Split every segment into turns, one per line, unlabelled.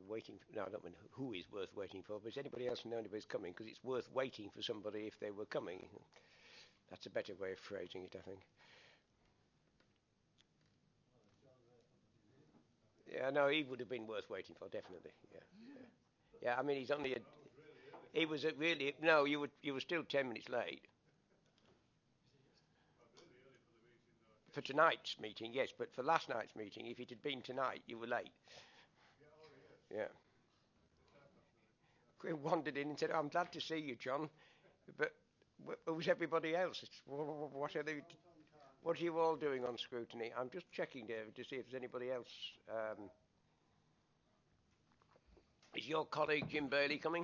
waiting for, no, I don't mean who is worth waiting for, but does anybody else know anybody's coming? Because it's worth waiting for somebody if they were coming. That's a better way of phrasing it, I think. Yeah, no, he would have been worth waiting for, definitely. Yeah, yeah. Yeah, I mean, he's only a, he was a really, no, you were still 10 minutes late. For tonight's meeting, yes, but for last night's meeting, if it had been tonight, you were late. Yeah. We wandered in and said, "I'm glad to see you, John," but who's everybody else? What are they? What are you all doing on scrutiny? I'm just checking, David, to see if there's anybody else. Is your colleague Jim Bailey coming?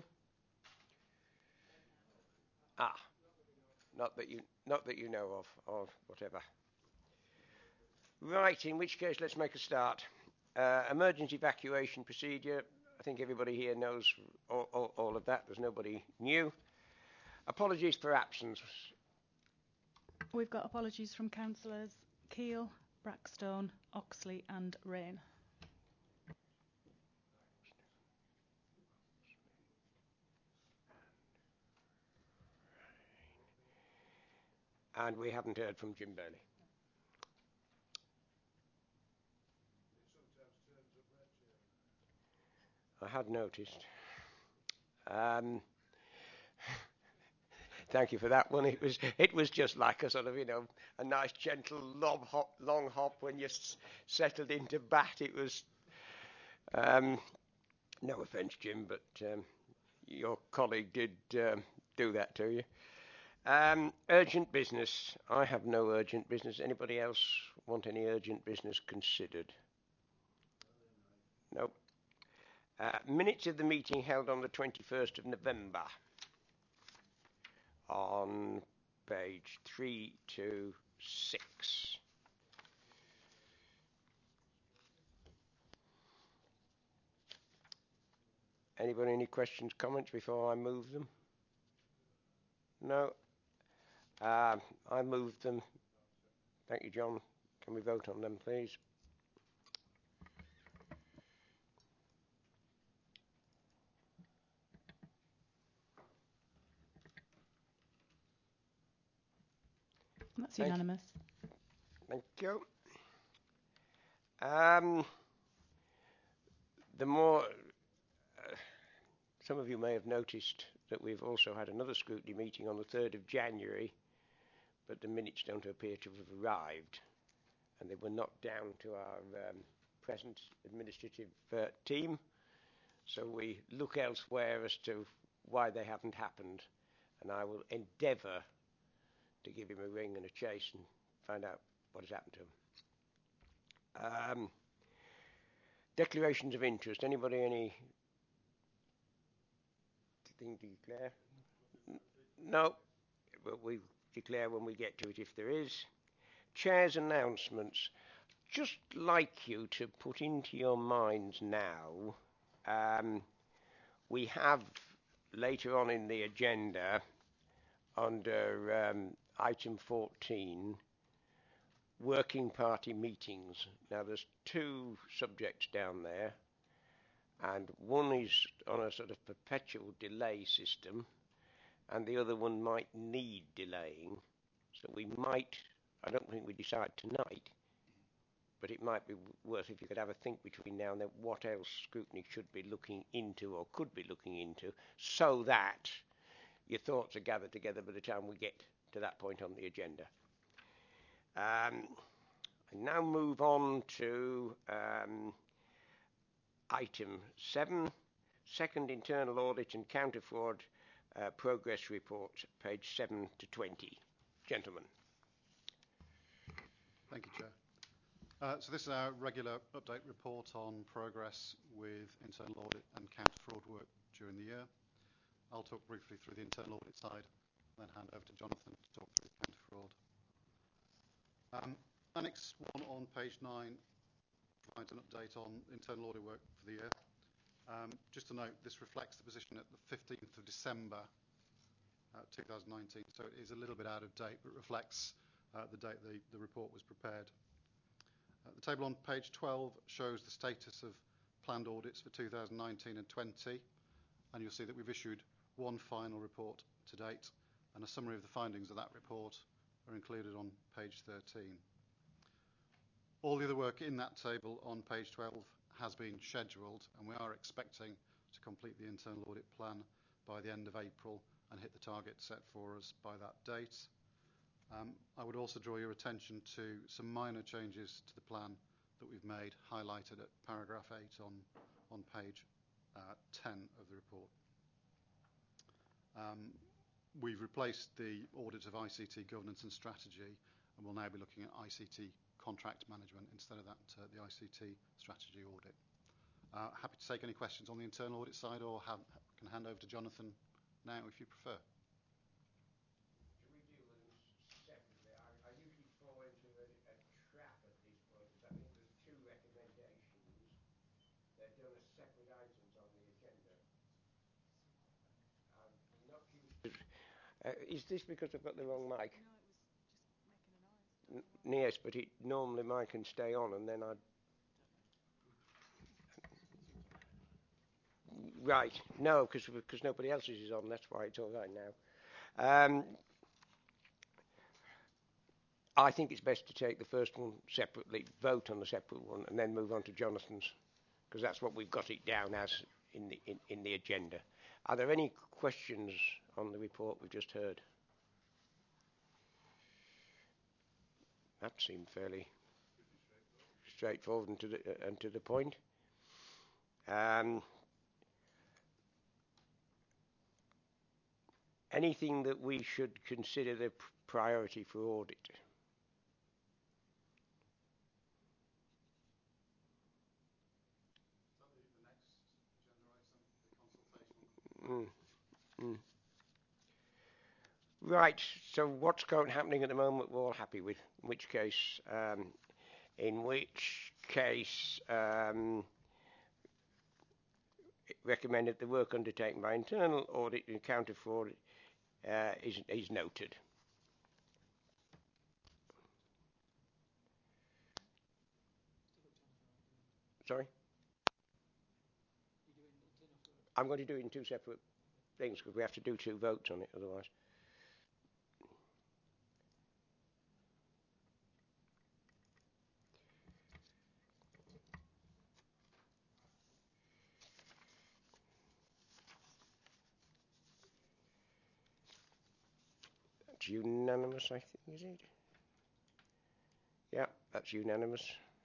Ah, not that you know of, or whatever. Right, in which case, let's make a start. Emergency evacuation procedure. I think everybody here knows all of that. There's nobody new. Apologies for absence.
We've got apologies from councillors Keel, Brackstone, Oxley and Rain.
And we haven't heard from Jim Bailey. I had noticed. Thank you for that one. It was just like a sort of, a nice gentle long hop when you settled into bat. It was, no offence, Jim, but your colleague did do that to you. Urgent business. I have no urgent business. Anybody else want any urgent business considered? No. Minutes of the meeting held on the 21st of November. On page 326. Anybody any questions, comments before I move them? No. I move them. Thank you, John. Can we vote on them, please?
That's unanimous.
Thank you. Some of you may have noticed that we've also had another scrutiny meeting on the 3rd of January, but the minutes don't appear to have arrived, and they were knocked down to our present administrative team, so we look elsewhere as to why they haven't happened, and I will endeavour to give him a ring and a chase and find out what has happened to him. Declarations of interest. Anybody anything to declare? No, but we declare when we get to it if there is. Chair's announcements. Just like you to put into your minds now, we have later on in the agenda under item 14 working party meetings. Now there's two subjects down there, and one is on a sort of perpetual delay system, and the other one might need delaying. So we might, I don't think we decide tonight, but it might be worth if you could have a think between now and then what else scrutiny should be looking into or could be looking into, so that your thoughts are gathered together by the time we get to that point on the agenda. I now move on to item 7, second internal audit and counter fraud progress report, page 7 to 20. Gentlemen.
Thank you, Chair. So this is our regular update report on progress with internal audit and counter fraud work during the year. I'll talk briefly through the internal audit side, then hand over to Jonathan to talk through the counter fraud. Annex 1 on page 9 provides an update on internal audit work for the year. Just to note, this reflects the position at the 15th of December 2019, so it is a little bit out of date, but reflects the date the report was prepared. The table on page 12 shows the status of planned audits for 2019 and 20, and you'll see that we've issued one final report to date, and a summary of the findings of that report are included on page 13. All the other work in that table on page 12 has been scheduled, and we are expecting to complete the internal audit plan by the end of April and hit the target set for us by that date. I would also draw your attention to some minor changes to the plan that we've made, highlighted at paragraph 8 on page 10 of the report. We've replaced the audit of ICT governance and strategy, and we'll now be looking at ICT contract management instead of that the ICT strategy audit. Happy to take any questions on the internal audit side, or can hand over to Jonathan now if you prefer.
Should we deal with them separately? I usually fall into a trap at this point, because I think there's two recommendations. They're done as separate items on the agenda. I'm not used to... is this because I've got the wrong mic?
No, it was just making a noise.
Yes, but normally mine can stay on, and then I... Right, no, because nobody else's is on, that's why it's all right now. I think it's best to take the first one separately, vote on the separate one, and then move on to Jonathan's, because that's what we've got it down as in the agenda. Are there any questions on the report we've just heard? That seemed fairly straightforward and to the point. Anything that we should consider the priority for audit?
Is that the next agenda item, the consultation?
Right, so what's happening at the moment we're all happy with, in which case it recommended the work undertaken by internal audit and counter fraud is noted. Sorry? I'm going to do it in two separate things because we have to do two votes on it otherwise. That's unanimous, I think, is it? Yeah, that's unanimous.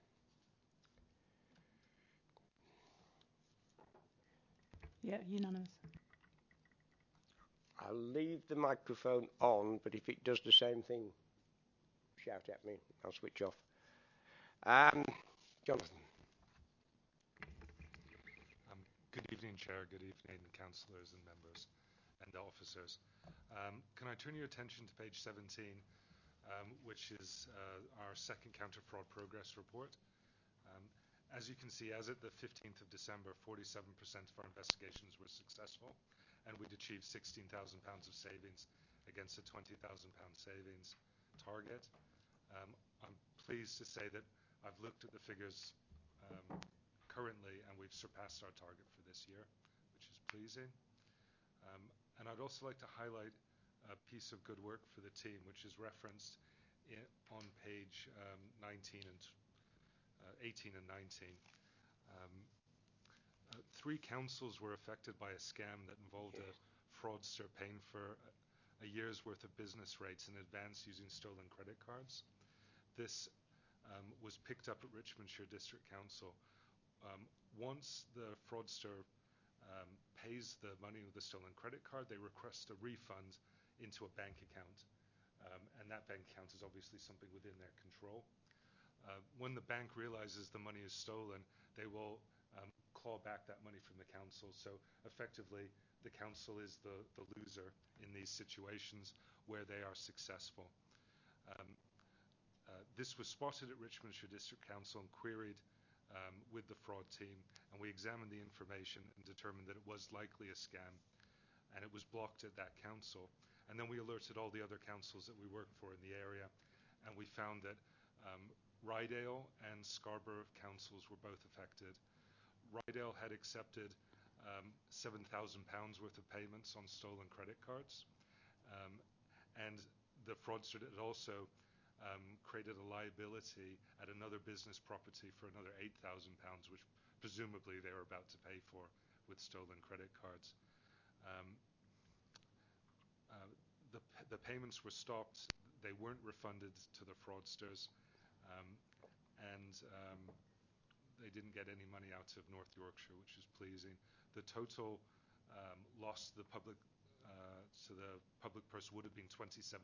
Yeah, unanimous.
I'll leave the microphone on, but if it does the same thing, shout at me. I'll switch off. Jonathan.
Good evening, Chair. Good evening, councillors and members and officers. Can I turn your attention to page 17, which is our second counter-fraud progress report. As you can see, as at the 15th of December, 47% of our investigations were successful, and we'd achieved £16,000 of savings against a £20,000 savings target. I'm pleased to say that I've looked at the figures currently, and we've surpassed our target for this year, which is pleasing. And I'd also like to highlight a piece of good work for the team, which is referenced on page 18 and 19. Three councils were affected by a scam that involved a fraudster paying for a year's worth of business rates in advance using stolen credit cards. This was picked up at Richmondshire District Council. Once the fraudster pays the money with the stolen credit card, they request a refund into a bank account. And that bank account is obviously something within their control. When the bank realizes the money is stolen, they will claw back that money from the council. So effectively, the council is the loser in these situations where they are successful. This was spotted at Richmondshire District Council and queried with the fraud team, and we examined the information and determined that it was likely a scam, and it was blocked at that council. And then we alerted all the other councils that we work for in the area, and we found that Ryedale and Scarborough councils were both affected. Rydale had accepted £7,000 worth of payments on stolen credit cards, and the fraudster had also created a liability at another business property for another £8,000, which presumably they were about to pay for with stolen credit cards. The payments were stopped. They weren't refunded to the fraudsters, and they didn't get any money out of North Yorkshire, which is pleasing. The total loss to the public purse would have been £27,000,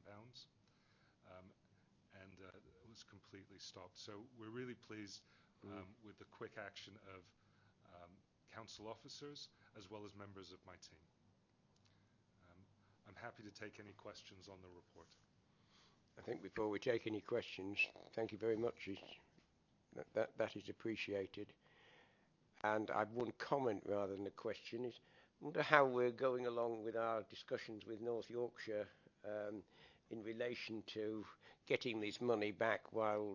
and it was completely stopped. So we're really pleased with the quick action of council officers as well as members of my team. I'm happy to take any questions on the report.
I think before we take any questions, thank you very much. That is appreciated. And I've one comment rather than a question. I wonder how we're going along with our discussions with North Yorkshire in relation to getting this money back, while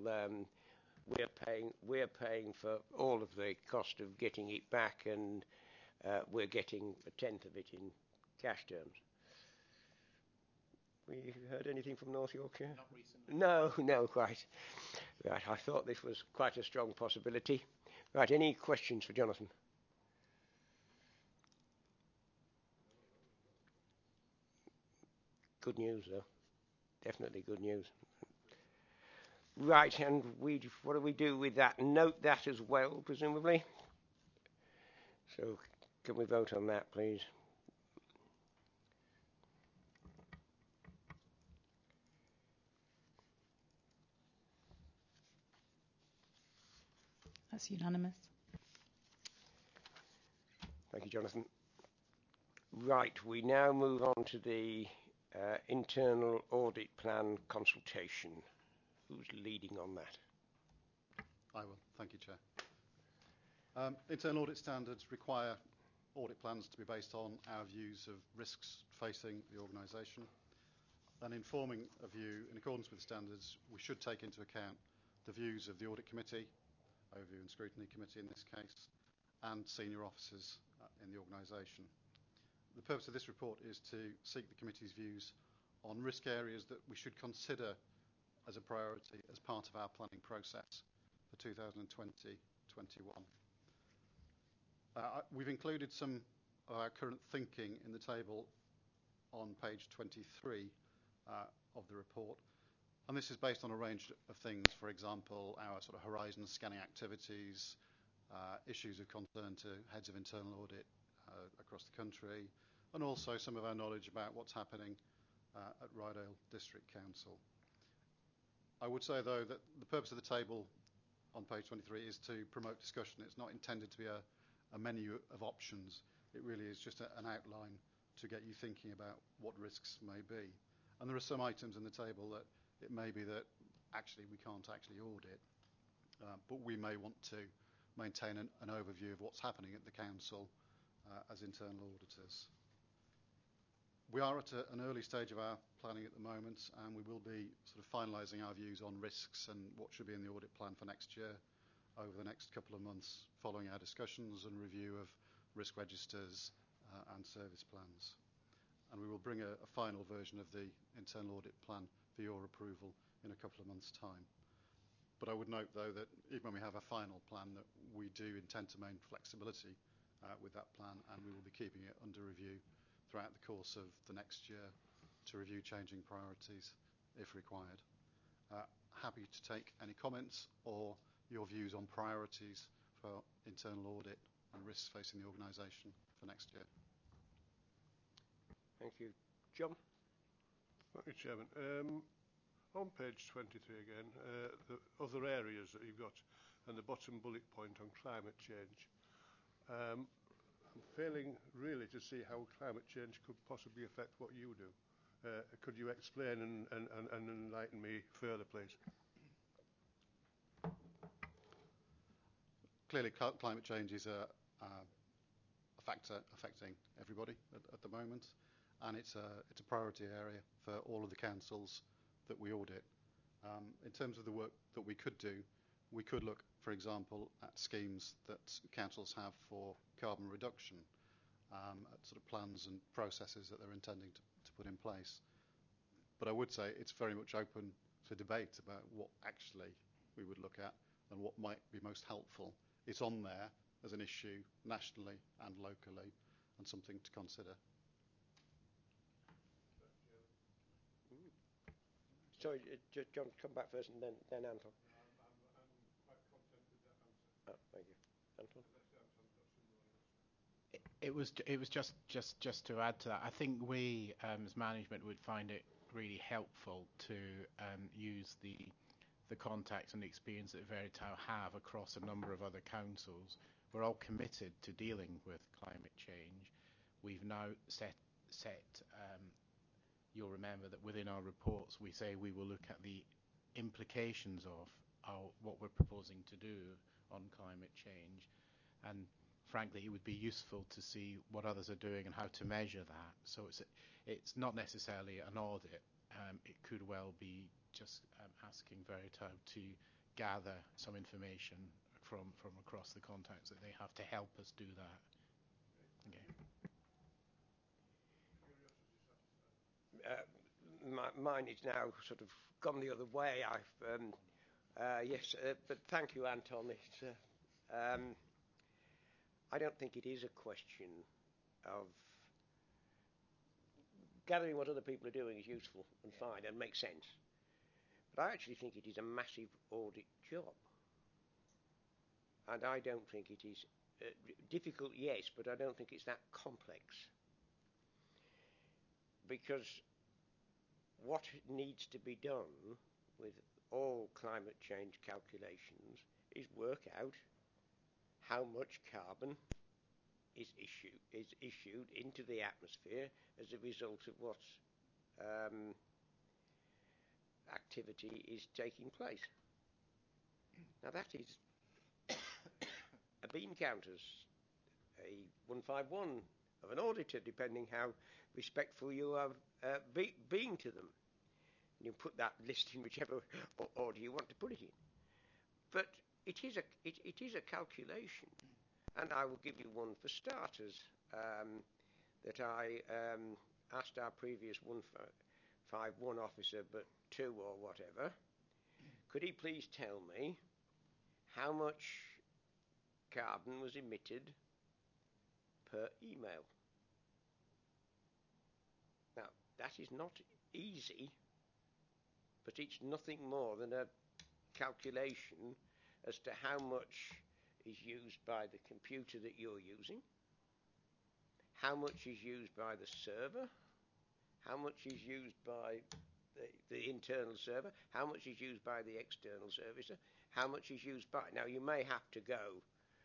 we're paying for all of the cost of getting it back, and we're getting a tenth of it in cash terms. We heard anything from North Yorkshire?
Not recently.
No, quite. Right, I thought this was quite a strong possibility. Right, any questions for Jonathan? Good news, though. Definitely good news. Right, and what do we do with that? Note that as well, presumably. So, can we vote on that, please?
That's unanimous.
Thank you, Jonathan. Right, we now move on to the internal audit plan consultation. Who's leading on that?
I will. Thank you, Chair. Internal audit standards require audit plans to be based on our views of risks facing the organisation. And in forming a view in accordance with the standards, we should take into account the views of the Audit Committee, Overview and Scrutiny Committee in this case, and senior officers in the organisation. The purpose of this report is to seek the committee's views on risk areas that we should consider as a priority as part of our planning process for 2020-21. We've included some of our current thinking in the table on page 23 of the report. And this is based on a range of things, for example, our sort of horizon scanning activities, issues of concern to heads of internal audit across the country, and also some of our knowledge about what's happening at Rydale District Council. I would say, though, that the purpose of the table on page 23 is to promote discussion. It's not intended to be a menu of options. It really is just an outline to get you thinking about what risks may be. And there are some items in the table that it may be that actually we can't actually audit, but we may want to maintain an overview of what's happening at the council as internal auditors. We are at an early stage of our planning at the moment, and we will be sort of finalising our views on risks and what should be in the audit plan for next year over the next couple of months, following our discussions and review of risk registers and service plans. And we will bring a final version of the internal audit plan for your approval in a couple of months' time. But I would note, though, that even when we have a final plan, that we do intend to maintain flexibility with that plan, and we will be keeping it under review throughout the course of the next year to review changing priorities if required. Happy to take any comments or your views on priorities for internal audit and risks facing the organisation for next year.
Thank you. John?
Thank you, Chairman. On page 23 again, the other areas that you've got, and the bottom bullet point on climate change. I'm failing really to see how climate change could possibly affect what you do. Could you explain and enlighten me further, please?
Clearly, climate change is a factor affecting everybody at the moment, and it's a priority area for all of the councils that we audit. In terms of the work that we could do, we could look for example, at schemes that councils have for carbon reduction, at sort of plans and processes that they're intending to put in place. But I would say it's very much open to debate about what actually we would look at and what might be most helpful. It's on there as an issue nationally and locally and something to consider.
Sorry, John, come back first and then Anton.
I'm quite content with that answer.
Oh, thank you. Anton?
It was just to add to that. I think we as management would find it really helpful to use the contacts and the experience that Veritao have across a number of other councils. We're all committed to dealing with climate change. We've now set you'll remember that within our reports we say we will look at the implications of what we're proposing to do on climate change, and frankly it would be useful to see what others are doing and how to measure that. So it's not necessarily an audit. It could well be just asking Veritao to gather some information from across the contacts that they have to help us do that. Okay.
Mine is now sort of gone the other way. Yes, but thank you, Anton. I don't think it is a question of gathering what other people are doing is useful and fine and makes sense. But I actually think it is a massive audit job. And I don't think it is difficult, yes, but I don't think it's that complex. Because what needs to be done with all climate change calculations is work out how much carbon is issued into the atmosphere as a result of what activity is taking place. Now that is a bean counters, a 151 of an auditor, depending how respectful you are being to them. And you put that list in whichever order you want to put it in. But it is a calculation, and I will give you one for starters that I asked our previous 151 officer, but 2 or whatever. Could he please tell me how much carbon was emitted per email? Now, that is not easy, but it's nothing more than a calculation as to how much is used by the computer that you're using, how much is used by the server, how much is used by the internal server, how much is used by the external servicer, how much is used by... Now, you may have to go,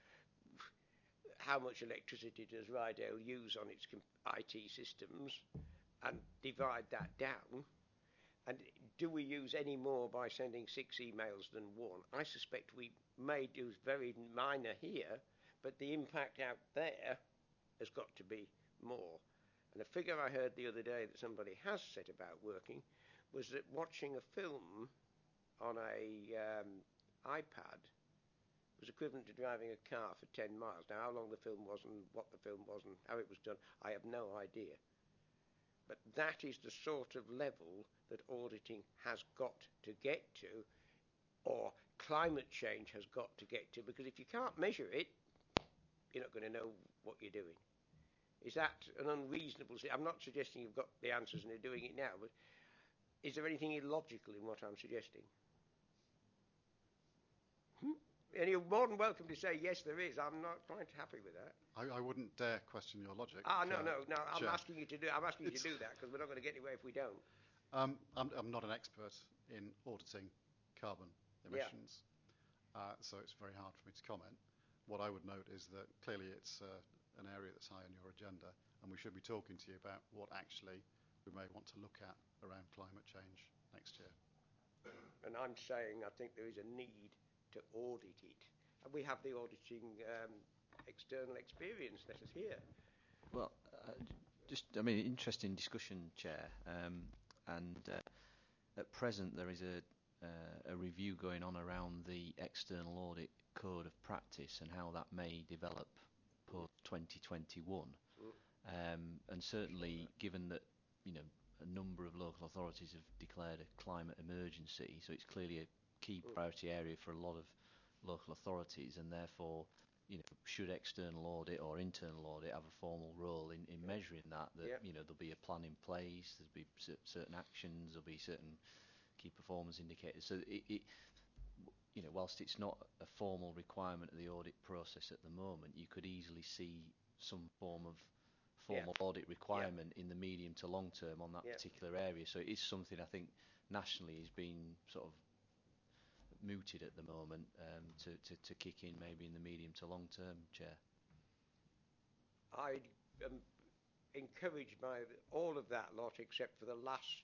how much electricity does Rydale use on its IT systems, and divide that down. And do we use any more by sending 6 emails than 1? I suspect we may do very minor here, but the impact out there has got to be more. And a figure I heard the other day that somebody has said about working was that watching a film on a iPad was equivalent to driving a car for 10 miles. Now, how long the film was and what the film was and how it was done, I have no idea. But that is the sort of level that auditing has got to get to, or climate change has got to get to, because if you can't measure it, you're not going to know what you're doing. Is that an unreasonable... I'm not suggesting you've got the answers and you're doing it now, but is there anything illogical in what I'm suggesting? And you're more than welcome to say, yes, there is. I'm not quite happy with that.
I wouldn't dare question your logic.
No. I'm
Chair.
asking you to do that because we're not going to get anywhere if we don't.
I'm not an expert in auditing carbon emissions, so it's very hard for me to comment. What I would note is that clearly it's an area that's high on your agenda, and we should be talking to you about what actually we may want to look at around climate change next year.
And I'm saying I think there is a need to audit it. And we have the auditing external experience, let us hear.
Well, interesting discussion, Chair. And at present there is a review going on around the external audit code of practice and how that may develop post 2021. And certainly, given that a number of local authorities have declared a climate emergency, so it's clearly a key priority area for a lot of local authorities, and therefore, should external audit or internal audit have a formal role in measuring that, there'll be a plan in place, there'll be certain actions, there'll be certain key performance indicators. So whilst it's not a formal requirement of the audit process at the moment, you could easily see some form of formal audit requirement in the medium to long term on that particular area. So it is something I think nationally is being sort of mooted at the moment to kick in maybe in the medium to long term, Chair.
I am encouraged by all of that lot except for the last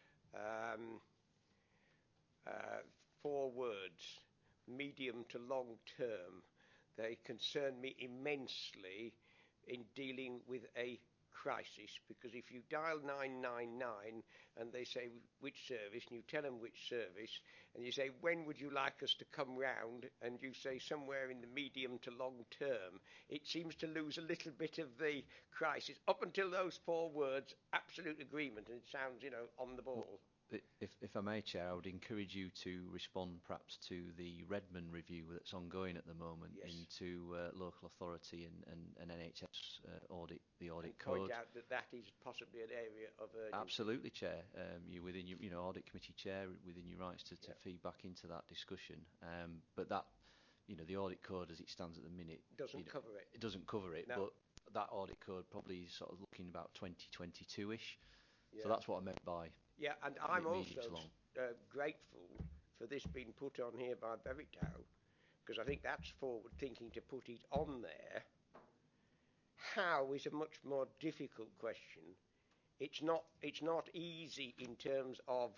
4 words, medium to long term. They concern me immensely in dealing with a crisis, because if you dial 999 and they say which service, and you tell them which service, and you say when would you like us to come round, and you say somewhere in the medium to long term, it seems to lose a little bit of the crisis. Up until those 4 words, absolute agreement, and it sounds on the ball.
If I may, Chair, I would encourage you to respond perhaps to the Redmond review that's ongoing at the moment into local authority and NHS the audit
and
code.
Point out that is possibly an area of urgency.
Absolutely, Chair. You within your audit committee chair, within your rights to feed back into that discussion. But that the audit code as it stands at the minute
doesn't cover it.
It doesn't cover it,
no.
But that audit code probably is sort of looking about 2022-ish. So that's what I meant by.
Yeah, and I'm also grateful for this being put on here by Beritow, because I think that's forward thinking to put it on there. How is a much more difficult question. It's not easy in terms of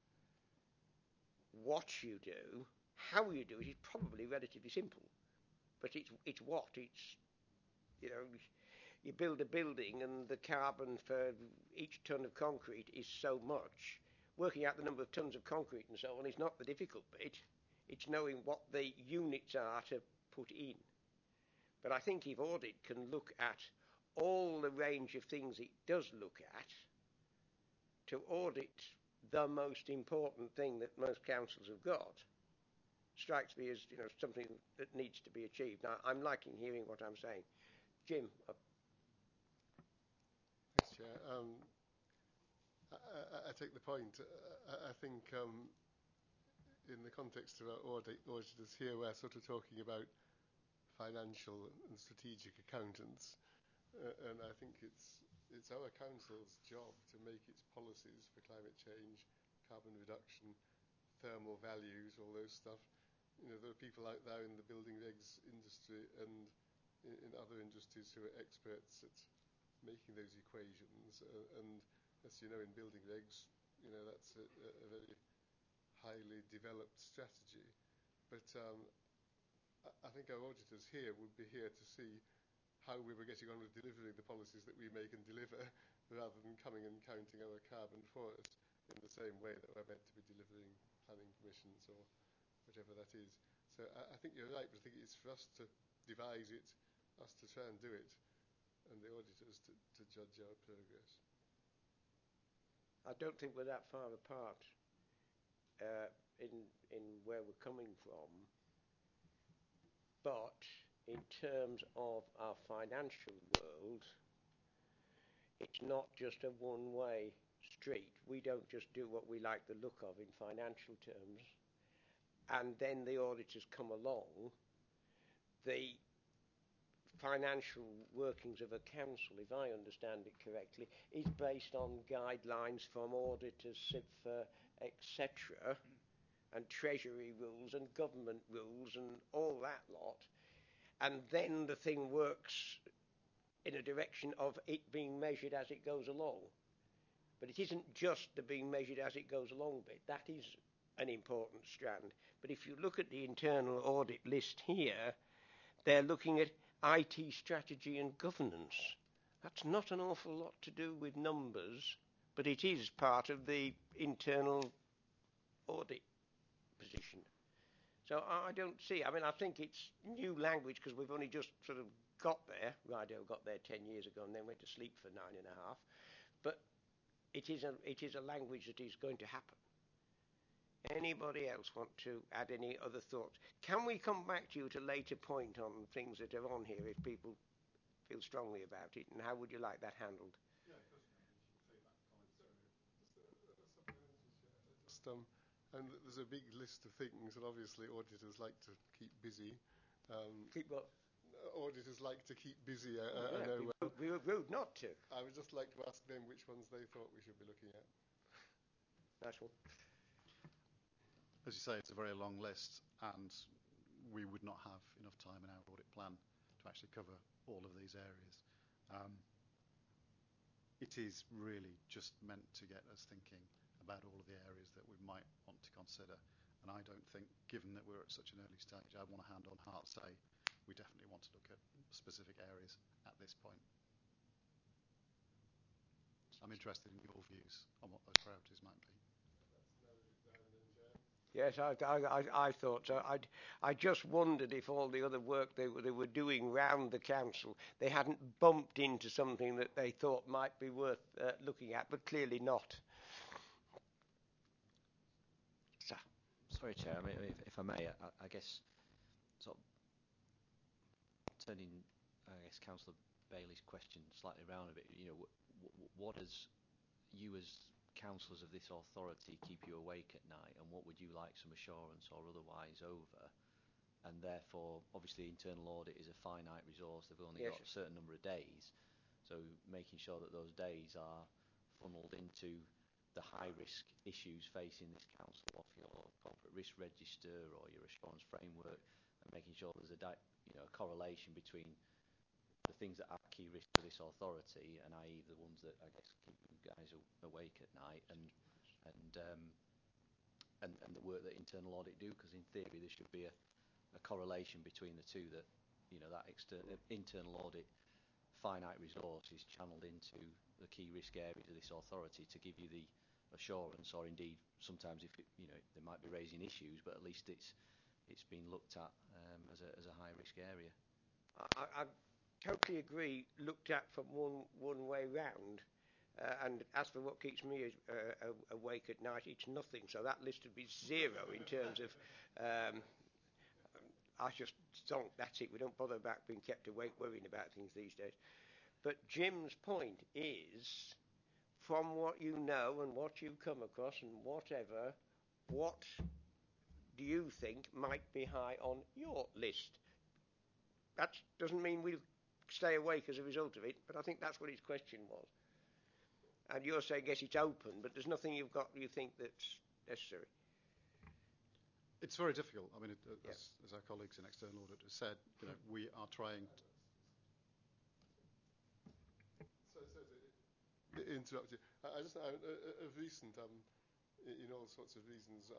what you do. How you do it is probably relatively simple, but it's what it's you build a building and the carbon for each ton of concrete is so much. Working out the number of tons of concrete and so on is not the difficult bit. It's knowing what the units are to put in. But I think if audit can look at all the range of things it does look at, to audit the most important thing that most councils have got, strikes me as something that needs to be achieved. Now, I'm liking hearing what I'm saying. Jim.
Thanks, Chair. I take the point. I think in the context of our auditors here, we're sort of talking about financial and strategic accountants, and I think it's our council's job to make its policies for climate change, carbon reduction, thermal values, all those stuff. There are people out there in the building regs industry and in other industries who are experts at making those equations, and as you know, in building regs, that's a very highly developed strategy. But I think our auditors here would be here to see how we were getting on with delivering the policies that we make and deliver, rather than coming and counting our carbon for us in the same way that we're meant to be delivering planning permissions or whatever that is. So I think you're right, but I think it's for us to devise it, us to try and do it, and the auditors to judge our progress.
I don't think we're that far apart in where we're coming from, but in terms of our financial world, it's not just a one-way street. We don't just do what we like the look of in financial terms, and then the auditors come along. The financial workings of a council, if I understand it correctly, is based on guidelines from auditors, CIPFA, etc., and treasury rules and government rules and all that lot. And then the thing works in a direction of it being measured as it goes along. But it isn't just the being measured as it goes along bit. That is an important strand. But if you look at the internal audit list here, they're looking at IT strategy and governance. That's not an awful lot to do with numbers, but it is part of the internal audit position. So I don't see. I mean, I think it's new language because we've only just sort of got there. Rideau got there 10 years ago and then went to sleep for 9.5. But it is a language that is going to happen. Anybody else want to add any other thoughts? Can we come back to you at a later point on things that are on here if people feel strongly about it? And how would you like that handled?
Yeah, of course you can. You can feedback comments through. And there's a big list of things, and obviously auditors like to keep busy.
Keep what?
Auditors like to keep busy.
I know. We were rude not to.
I would just like to ask them which ones they thought we should be looking at.
Nice one.
As you say, it's a very long list, and we would not have enough time in our audit plan to actually cover all of these areas. It is really just meant to get us thinking about all of the areas that we might want to consider. And I don't think, given that we're at such an early stage, I want to hand on heart say we definitely want to look at specific areas at this point. I'm interested in your views on what those priorities might be.
Yes, I thought so. I just wondered if all the other work they were doing round the council, they hadn't bumped into something that they thought might be worth looking at, but clearly not. So.
Sorry, Chair. I mean, if I may, I guess sort of turning, I guess, Councillor Bailey's question slightly around a bit. You know, what does you as councillors of this authority keep you awake at night, and what would you like some assurance or otherwise over? And therefore, obviously, internal audit is a finite resource. They've only got a certain number of days, so making sure that those days are funneled into the high-risk issues facing this council, off your corporate risk register or your assurance framework, and making sure there's a correlation between the things that are key risks to this authority, and i.e. the ones that I guess keep you guys awake at night, and the work that internal audit do, because in theory there should be a correlation between the two, that that internal audit finite resource is channeled into the key risk areas of this authority to give you the assurance, or indeed sometimes if they might be raising issues, but at least it's been looked at as a high risk area.
I totally agree. Looked at from one way round, and as for what keeps me awake at night, it's nothing. So that list would be zero in terms of. I just don't. That's it. We don't bother about being kept awake worrying about things these days. But Jim's point is, from what you know and what you come across and whatever, what do you think might be high on your list? That doesn't mean we'll stay awake as a result of it, but I think that's what his question was. And you're saying, yes, it's open, but there's nothing you think that's necessary.
It's very difficult. I mean, as our colleagues in external audit have said, we are trying to...
Interrupt you. I just of recent, in all sorts of reasons,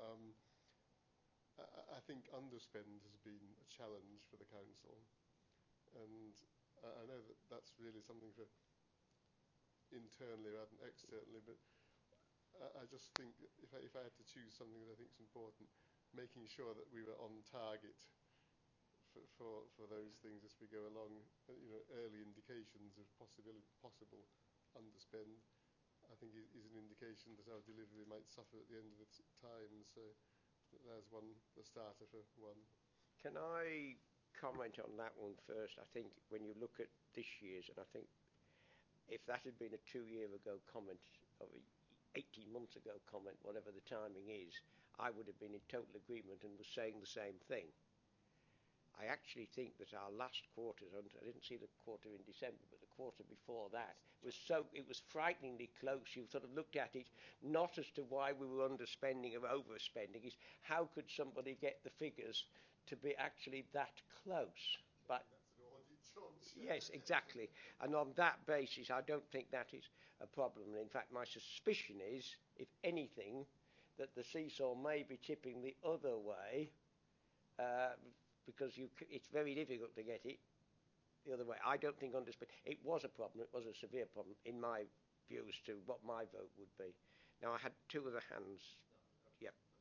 I think underspend has been a challenge for the council, and I know that that's really something for internally rather than externally. But I just think if I had to choose something that I think is important, making sure that we were on target for those things as we go along, early indications of possible underspend, I think is an indication that our delivery might suffer at the end of the time. So there's the starter for one.
Can I comment on that one first? I think when you look at this year's, and I think if that had been a 2-year ago comment, or 18 months ago comment, whatever the timing is, I would have been in total agreement and was saying the same thing. I actually think that our last quarter, I didn't see the quarter in December, but the quarter before that it was frighteningly close. You sort of looked at it not as to why we were underspending or overspending, is how could somebody get the figures to be actually that close? But yes, exactly. And on that basis, I don't think that is a problem. And in fact, my suspicion is, if anything, that the seesaw may be tipping the other way, because it's very difficult to get it the other way. I don't think it was a problem. It was a severe problem, in my view, as to what my vote would be. Now, I had two other hands. Yep.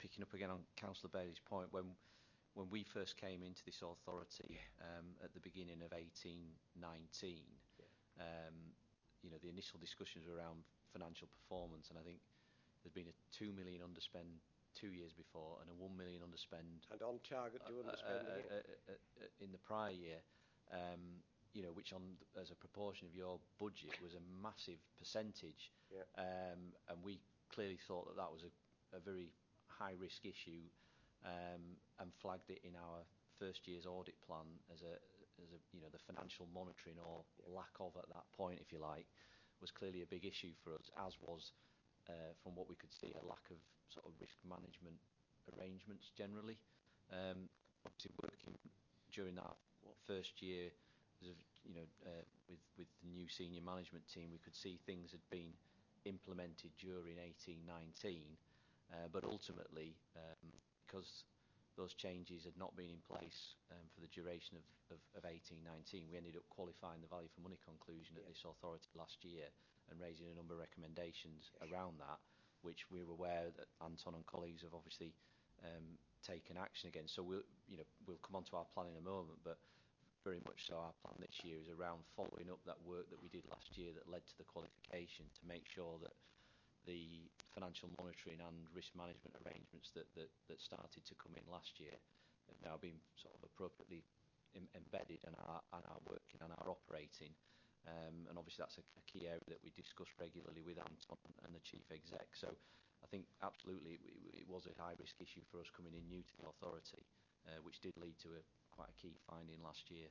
picking up again on Councillor Bailey's point, when we first came into this authority at the beginning of 1819, you know, the initial discussions were around financial performance, and I think there'd been a 2 million underspend 2 years before and a 1 million underspend
and on target to underspend
in the prior year. You know, which as a proportion of your budget was a massive percentage, and we clearly thought that was a very high risk issue, and flagged it in our first year's audit plan as a you know, the financial monitoring or lack of at that point, if you like, was clearly a big issue for us, as was from what we could see, a lack of sort of risk management arrangements generally. Obviously working during that first year, you know, with the new senior management team, we could see things had been implemented during 1819, but ultimately, because those changes had not been in place for the duration of 1819, we ended up qualifying the value for money conclusion at this authority last year and raising a number of recommendations around that, which we're aware that Anton and colleagues have obviously taken action against. So we'll come on to our plan in a moment, but very much so our plan this year is around following up that work that we did last year that led to the qualification, to make sure that the financial monitoring and risk management arrangements that started to come in last year have now been sort of appropriately embedded and are working and are operating. And obviously that's a key area that we discuss regularly with Anton and the Chief Exec. So I think absolutely it was a high risk issue for us coming in new to the authority, which did lead to quite a key finding last year.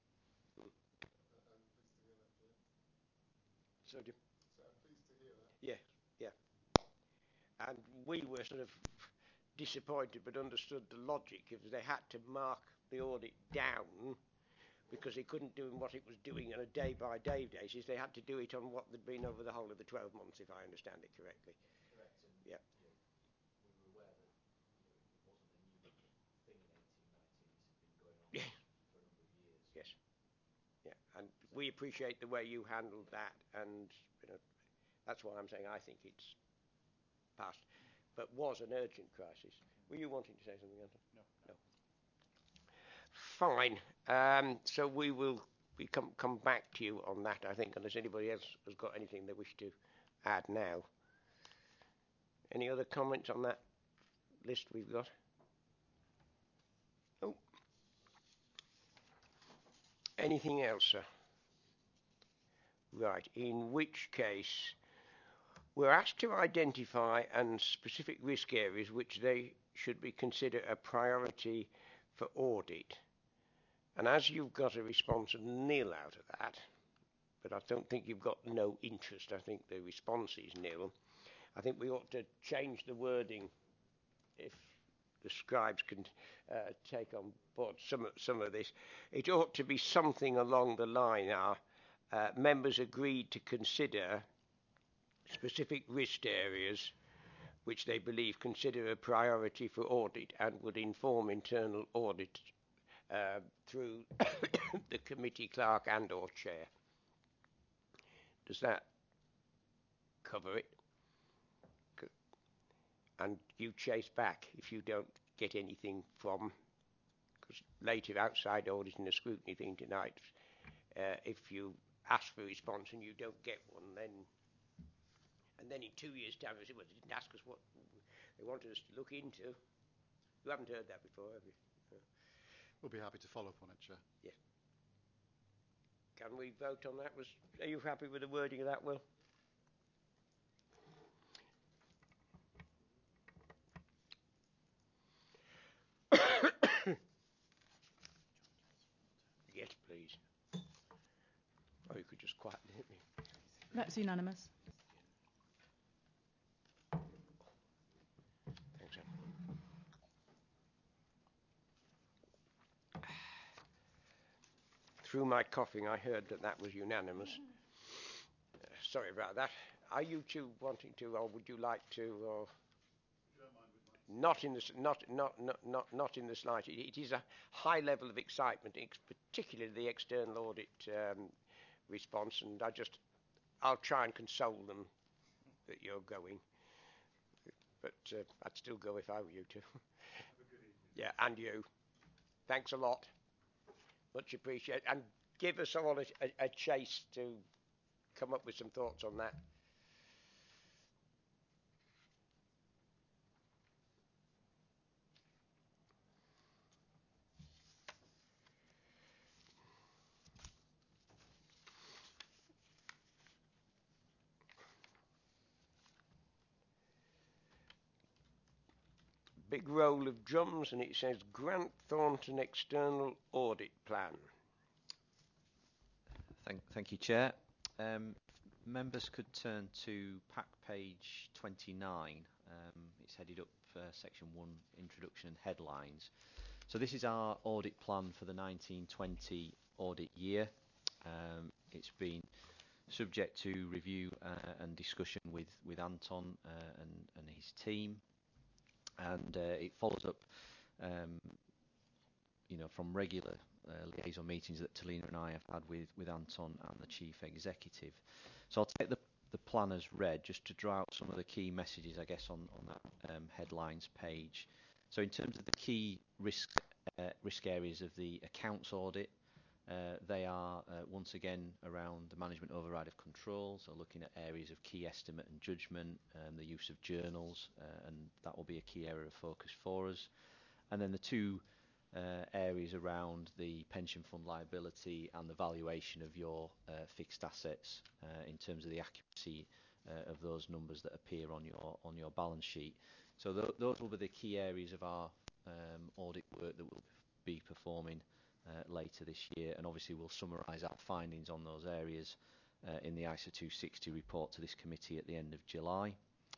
So I'm pleased to hear that. Yeah. And we were sort of disappointed but understood the logic, if they had to mark the audit down because they couldn't do what it was doing on a day-by-day basis. They had to do it on what they'd been over the whole of the 12 months, if I understand it correctly.
Correct. And
yeah.
We were aware that it wasn't a new thing in 1819. This had been going on for a number of years.
Yes. Yeah, and we appreciate the way you handled that, and you know, that's why I'm saying I think it's passed, but was an urgent crisis. Were you wanting to say something, Anton? No. Fine. So we will come back to you on that, I think, unless anybody else has got anything they wish to add now. Any other comments on that list we've got? Oh. Anything else, sir? Right, in which case we're asked to identify specific risk areas which they should be considered a priority for audit. And as you've got a response of nil out of that, but I don't think you've got no interest, I think the response is nil, I think we ought to change the wording, if the scribes can take on board some of this. It ought to be something along the line, members agreed to consider specific risk areas which they believe consider a priority for audit and would inform internal audit through the committee clerk and or chair. Does that cover it? Good. And you chase back if you don't get anything from, because later outside audit and the scrutiny thing tonight, if you ask for a response and you don't get one, then in 2 years' time they say, well, they didn't ask us what they wanted us to look into. You haven't heard that before, have you? No.
We'll be happy to follow up on it, Chair.
Yeah. Can we vote on that? Are you happy with the wording of that, Will? Yes, please. Or you could just quietly hit me.
That's unanimous.
Thanks, Anne. Through my coughing, I heard that was unanimous. Sorry about that. Are you two wanting to, or would you like to? Or not in the slightest. It is a high level of excitement, particularly the external audit response, and I'll try and console them that you're going. but I'd still go if I were you two. Yeah, and you. Thanks a lot. Much appreciated. And give us all a chase to come up with some thoughts on that. Big roll of drums, and it says Grant Thornton External Audit Plan.
Thank you, Chair. Members could turn to pack page 29. It's headed up section 1, Introduction and Headlines. So this is our audit plan for the 1920 audit year. It's been subject to review and discussion with Anton and his team, and it follows up from regular liaison meetings that Talina and I have had with Anton and the Chief Executive. So I'll take the plan as read, just to draw out some of the key messages, I guess, on that headlines page. So in terms of the key risk areas of the accounts audit, they are once again around the management override of control, so looking at areas of key estimate and judgment, the use of journals, and that will be a key area of focus for us. And then the two areas around the pension fund liability and the valuation of your fixed assets in terms of the accuracy of those numbers that appear on your balance sheet. So those will be the key areas of our audit work that we'll be performing later this year, and obviously we'll summarise our findings on those areas in the ISA 260 report to this committee at the end of July.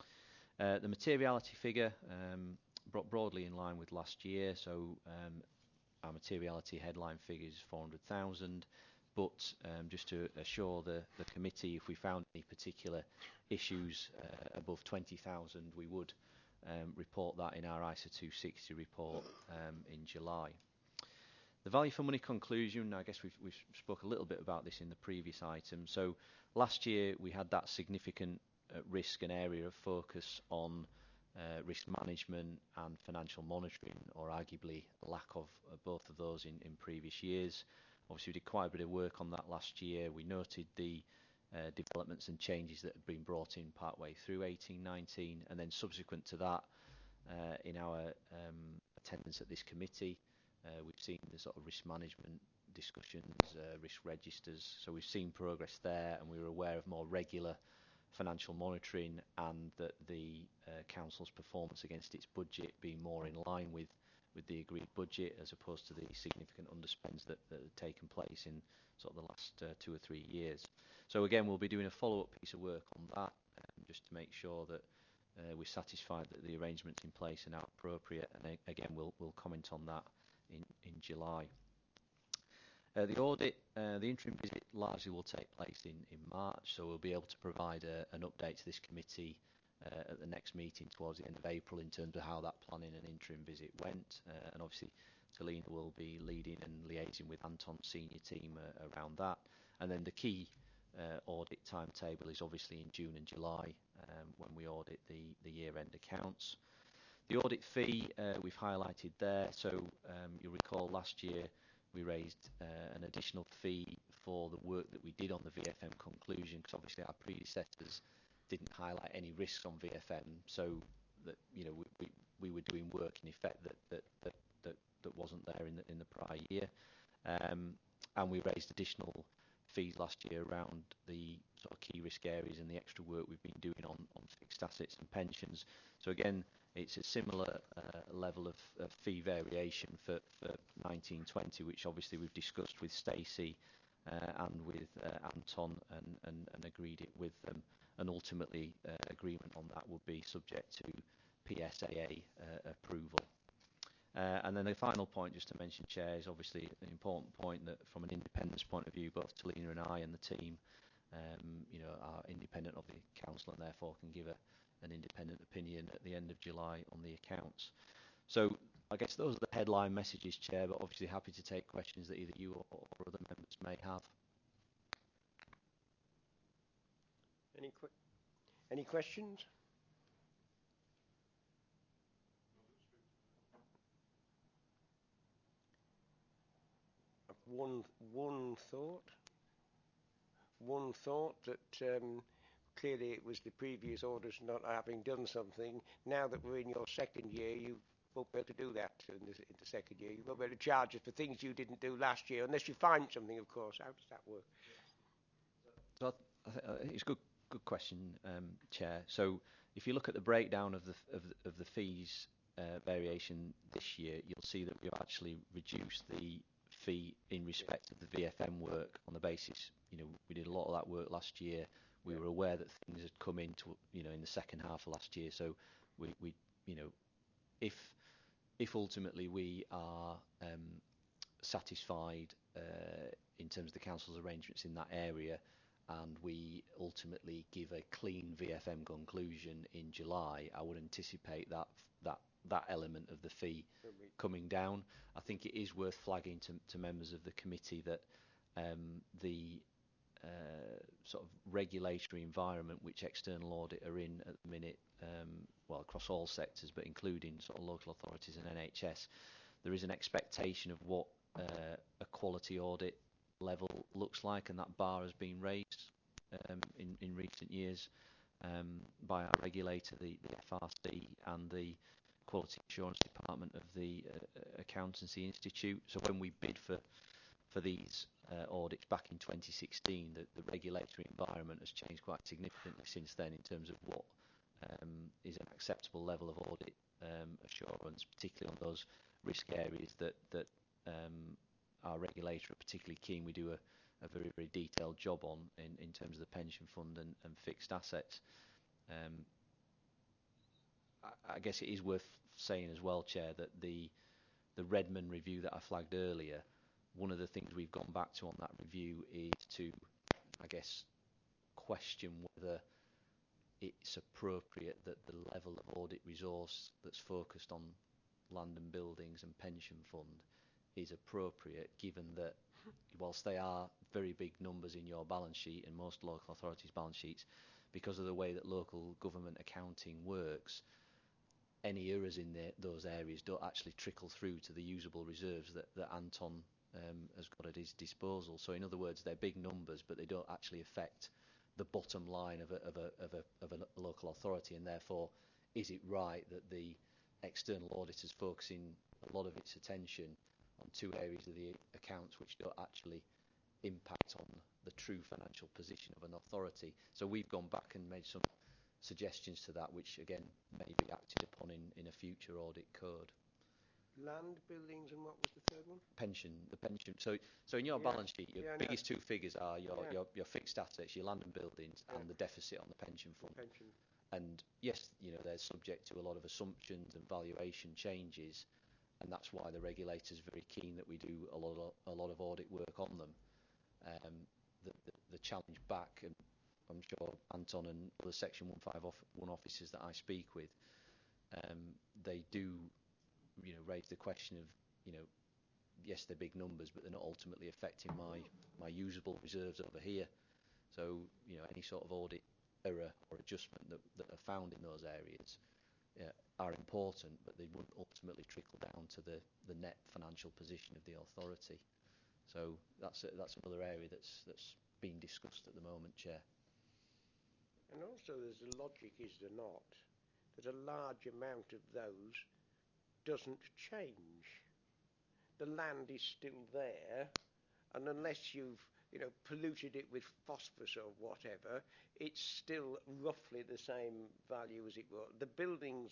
The materiality figure broadly in line with last year, so our materiality headline figure is 400,000, but just to assure the committee, if we found any particular issues above 20,000, we would report that in our ISA 260 report in July. The value for money conclusion, I guess we've spoke a little bit about this in the previous item. So last year we had that significant risk and area of focus on risk management and financial monitoring, or arguably lack of both of those in previous years. Obviously we did quite a bit of work on that last year. We noted the developments and changes that had been brought in partway through 18-19, and then subsequent to that, in our attendance at this committee, we've seen the sort of risk management discussions, risk registers, so we've seen progress there, and we were aware of more regular financial monitoring, and that the council's performance against its budget being more in line with the agreed budget, as opposed to the significant underspends that had taken place in sort of the last 2 or 3 years. So again, we'll be doing a follow-up piece of work on that, just to make sure that we're satisfied that the arrangements in place are now appropriate, and again we'll comment on that in July. The audit, the interim visit largely will take place in March, so we'll be able to provide an update to this committee at the next meeting towards the end of April in terms of how that planning and interim visit went, and obviously Talina will be leading and liaising with Anton's senior team around that. And then the key audit timetable is obviously in June and July, when we audit the year-end accounts. The audit fee we've highlighted there, so you'll recall last year we raised an additional fee for the work that we did on the VFM conclusion, because obviously our predecessors didn't highlight any risks on VFM, so that we were doing work in effect that wasn't there in the prior year, and we raised additional fees last year around the sort of key risk areas and the extra work we've been doing on fixed assets and pensions. So again, it's a similar level of fee variation for 1920, which obviously we've discussed with Stacey and with Anton and agreed it with them, and ultimately agreement on that will be subject to PSAA approval. And then the final point, just to mention, Chair, is obviously an important point that from an independence point of view, both Talina and I and the team are independent of the council, and therefore can give an independent opinion at the end of July on the accounts. So I guess those are the headline messages, Chair, but obviously happy to take questions that either you or other members may have.
Any questions? one thought. One thought that clearly it was the previous orders not having done something. Now that we're in your second year, you won't be able to do that in the second year. You won't be able to charge us for things you didn't do last year, unless you find something, of course. How does that work?
So it's a good question, Chair. So if you look at the breakdown of the fees variation this year, you'll see that we've actually reduced the fee in respect of the VFM work on the basis, we did a lot of that work last year. We were aware that things had come into, in the second half of last year. So we if ultimately we are satisfied in terms of the council's arrangements in that area, and we ultimately give a clean VFM conclusion in July, I would anticipate that element of the fee coming down. I think it is worth flagging to members of the committee that the sort of regulatory environment which external audit are in at the minute, well, across all sectors, but including sort of local authorities and NHS, there is an expectation of what a quality audit level looks like, and that bar has been raised in recent years by our regulator, the FRC, and the Quality Assurance Department of the Accountancy Institute. So when we bid for these audits back in 2016, the regulatory environment has changed quite significantly since then in terms of what is an acceptable level of audit assurance, particularly on those risk areas that our regulator are particularly keen we do a very, very detailed job on in terms of the pension fund and fixed assets. I guess it is worth saying as well, Chair, that the Redmond review that I flagged earlier, one of the things we've gone back to on that review is to, I guess, question whether it's appropriate that the level of audit resource that's focused on land and buildings and pension fund is appropriate, given that whilst they are very big numbers in your balance sheet and most local authorities' balance sheets, because of the way that local government accounting works, any errors in those areas don't actually trickle through to the usable reserves that Anton has got at his disposal. So in other words, they're big numbers, but they don't actually affect the bottom line of a local authority, and therefore is it right that the external auditor is focusing a lot of its attention on two areas of the accounts which don't actually impact on the true financial position of an authority? So we've gone back and made some suggestions to that, which again may be acted upon in a future audit code.
Land, buildings, and what was the third one?
The pension. So in your balance sheet, your biggest two figures are your fixed assets, your land and buildings, and the deficit on the pension fund. And yes, they're subject to a lot of assumptions and valuation changes, and that's why the regulator's very keen that we do a lot of audit work on them. The challenge back, and I'm sure Anton and other Section 151 officers that I speak with, they do raise the question of, yes, they're big numbers, but they're not ultimately affecting my usable reserves over here. So, any sort of audit error or adjustment that are found in those areas are important, but they wouldn't ultimately trickle down to the net financial position of the authority. So that's another area that's being discussed at the moment, Chair.
And also there's a logic, is there not, that a large amount of those doesn't change. The land is still there, and unless you've polluted it with phosphorus or whatever, it's still roughly the same value as it was. The building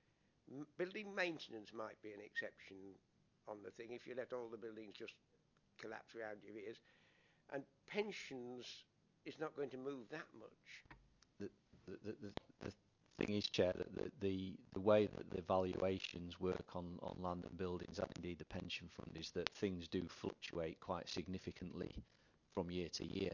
maintenance might be an exception on the thing, if you let all the buildings just collapse around your ears, and pensions is not going to move that much.
The thing is, Chair, that the way that the valuations work on land and buildings, and indeed the pension fund, is that things do fluctuate quite significantly from year to year.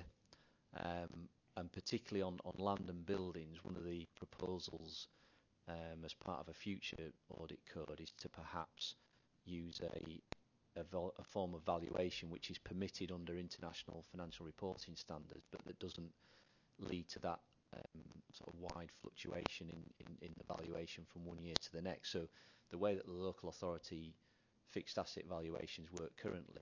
And particularly on land and buildings, one of the proposals as part of a future audit code is to perhaps use a form of valuation which is permitted under international financial reporting standards, but that doesn't lead to that sort of wide fluctuation in the valuation from one year to the next. So the way that the local authority fixed asset valuations work currently,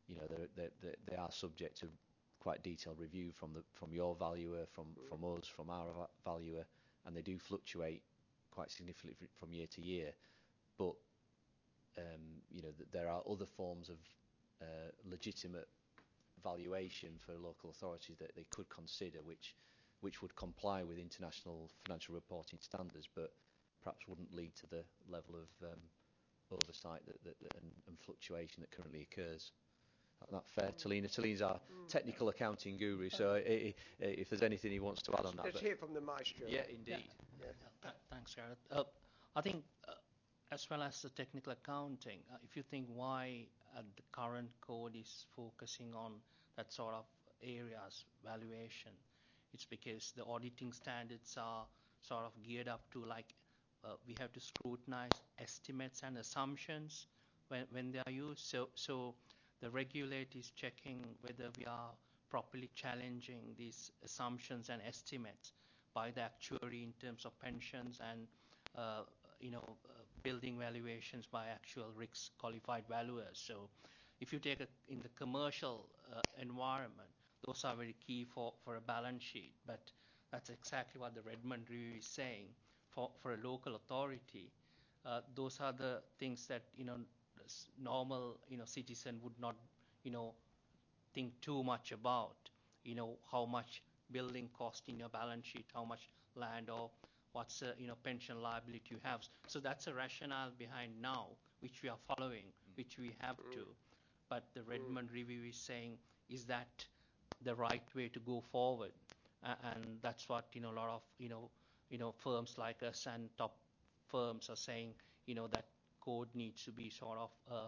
you know, they are subject to quite detailed review from your valuer, from us, from our valuer, and they do fluctuate quite significantly from year to year. But you know, there are other forms of legitimate valuation for local authorities that they could consider, which would comply with international financial reporting standards, but perhaps wouldn't lead to the level of oversight and fluctuation that currently occurs. Isn't that fair, Talina? Talina's our technical accounting guru, so if there's anything he wants to add on that.
Let's hear from the maestro.
Yeah, indeed.
Yeah. Thanks, Gareth. I think as well as the technical accounting, if you think why the current code is focusing on that sort of areas, valuation, it's because the auditing standards are sort of geared up to we have to scrutinize estimates and assumptions when they are used. So the regulator is checking whether we are properly challenging these assumptions and estimates by the actuary in terms of pensions and building valuations by actual RICS qualified valuers. So if you take in the commercial environment, those are very key for a balance sheet. But that's exactly what the Redmond Review is saying. For a local authority, those are the things that normal citizen would not think too much about. How much building cost in your balance sheet, how much land, or what's the pension liability you have. So that's a rationale behind now, which we are following, which we have to. But the Redmond Review is saying, is that the right way to go forward? And that's what a lot of firms like us and top firms are saying. That code needs to be sort of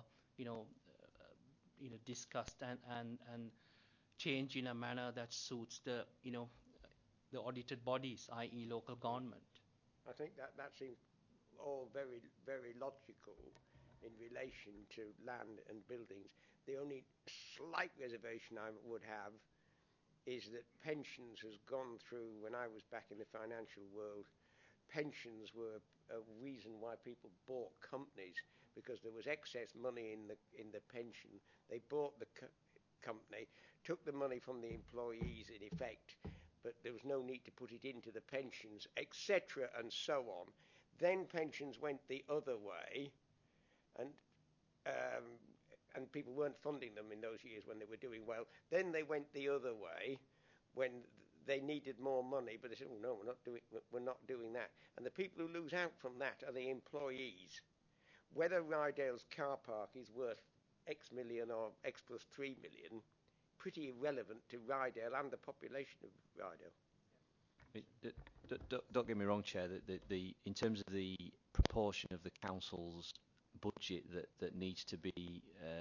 discussed and changed in a manner that suits the audited bodies, i.e. local government.
I think that seems all very, very logical in relation to land and buildings. The only slight reservation I would have is that pensions has gone through, when I was back in the financial world, pensions were a reason why people bought companies, because there was excess money in the pension. They bought the company, took the money from the employees in effect, but there was no need to put it into the pensions, etc., and so on. Then pensions went the other way, and people weren't funding them in those years when they were doing well. Then they went the other way when they needed more money, but they said, "Oh no, we're not doing that." And the people who lose out from that are the employees. Whether Rydale's car park is worth X million or X plus 3 million, pretty irrelevant to Rydale and the population of Rydale.
Don't get me wrong, Chair. In terms of the proportion of the council's budget that needs to be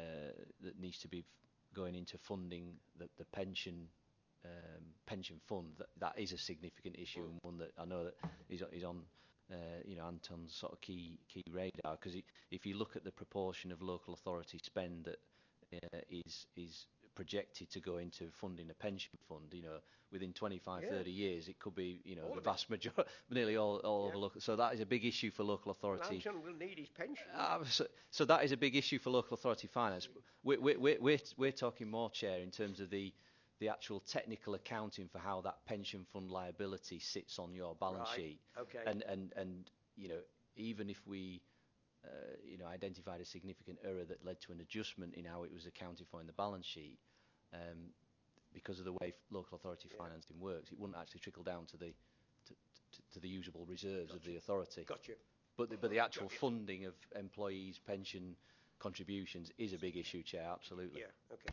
going into funding the pension fund, that is a significant issue, and one that I know that is on Anton's sort of key radar, because if you look at the proportion of local authority spend that is projected to go into funding a pension fund, within 30 years, it could be, the vast majority, nearly all of the local. So that is a big issue for local authority.
Anton will need his pension.
So that is a big issue for local authority finance. We're talking more, Chair, in terms of the actual technical accounting for how that pension fund liability sits on your balance sheet.
Okay.
And even if we identified a significant error that led to an adjustment in how it was accounted for in the balance sheet, because of the way local authority financing works, it wouldn't actually trickle down to the usable reserves of the authority.
Gotcha.
But the actual funding of employees' pension contributions is a big issue, Chair. Absolutely.
Yeah. Okay.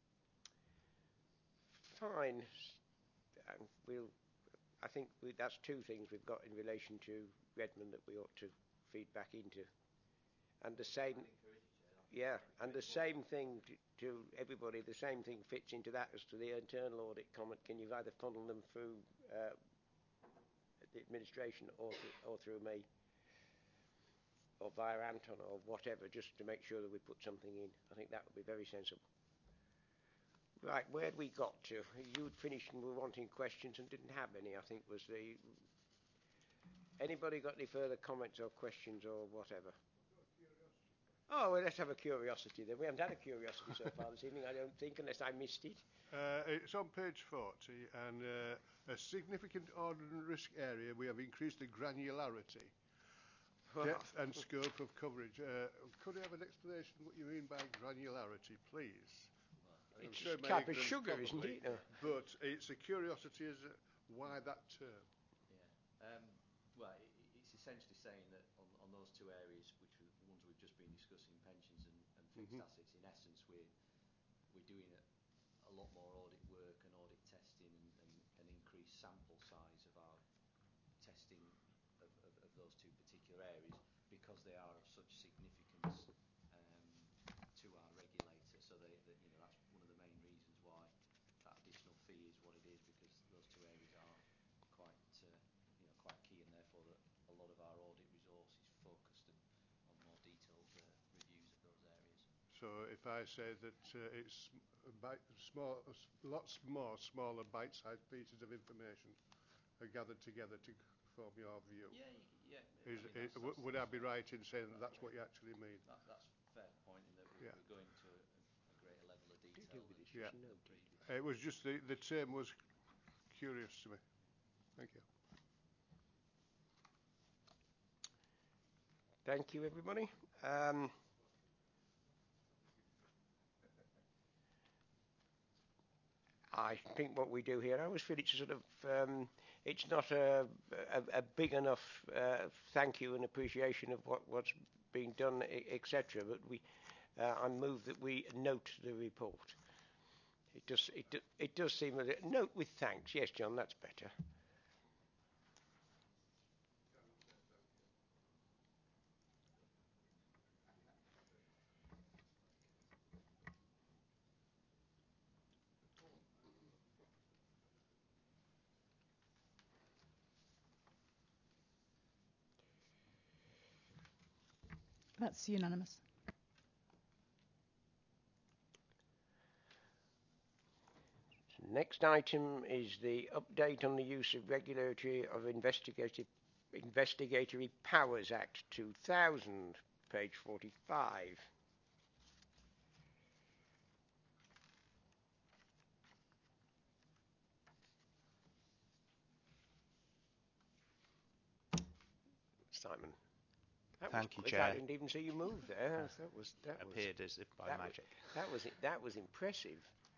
Fine. I think that's two things we've got in relation to Redmond that we ought to feed back into, and the same. Yeah, and the same thing to everybody. The same thing fits into that as to the internal audit comment. Can you either funnel them through the administration or through me, or via Anton or whatever, just to make sure that we put something in. I think that would be very sensible. Right, where'd we got to? You'd finished and were wanting questions and didn't have any, I think was the... Anybody got any further comments or questions or whatever? Oh, well, let's have a curiosity then. We haven't had a curiosity so far this evening, I don't think, unless I missed it.
It's on page 40, and a significant ordinary risk area, we have increased the granularity, depth and scope of coverage. Could I have an explanation what you mean by granularity, please?
It's a type of sugar, isn't it? No.
But it's a curiosity as why that term?
Well, it's essentially saying that on those two areas, which are the ones we've just been discussing, pensions and fixed assets, in essence, we're doing a lot more audit work and audit testing and increased sample size of our testing of those two particular areas because they are of such significance to our regulator. So that's one of the main reasons why that additional fee is what it is, because those two areas are quite quite key, and therefore that a lot of our audit resource is focused on more detailed reviews of those areas.
So if I say that it's lots more smaller bite-sized pieces of information are gathered together to form your view.
Yeah.
Would I be right in saying that that's what you actually mean?
That's a fair point, in that we're going to a greater level of detail.
It was just the term was curious to me. Thank you.
Thank you, everybody. I think what we do here, I always feel it's sort of, it's not a big enough thank you and appreciation of what's being done, etc. But I move that we note the report. It does seem a note with thanks. Yes, John, that's better.
That's unanimous.
Next item is the update on the use of regulatory of Investigatory Powers Act 2000, page 45. Simon.
Thank you,
quick.
Chair.
I didn't even see you move there. That
appeared as if by magic.
That was impressive.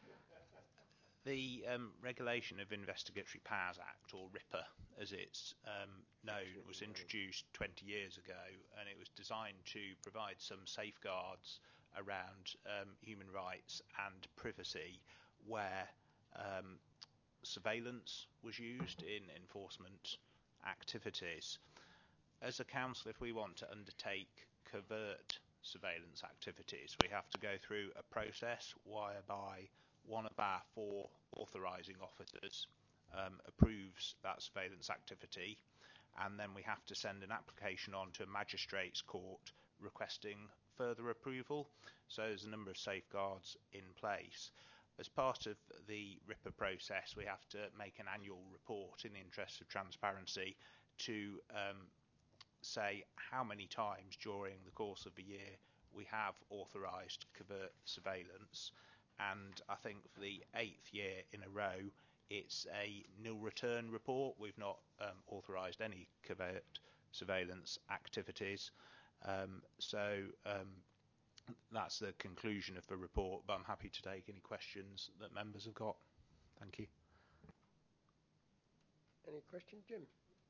The Regulation of Investigatory Powers Act, or RIPA as it's known, was introduced 20 years ago, and it was designed to provide some safeguards around human rights and privacy where surveillance was used in enforcement activities. As a council, if we want to undertake covert surveillance activities, we have to go through a process whereby one of our 4 authorising officers approves that surveillance activity, and then we have to send an application on to a magistrate's court requesting further approval. So there's a number of safeguards in place. As part of the RIPA process, we have to make an annual report in the interest of transparency to say how many times during the course of a year we have authorised covert surveillance, and I think for the 8th year in a row it's a nil return report. We've not authorised any covert surveillance activities, so that's the conclusion of the report, but I'm happy to take any questions that members have got. Thank you.
Any questions, Jim?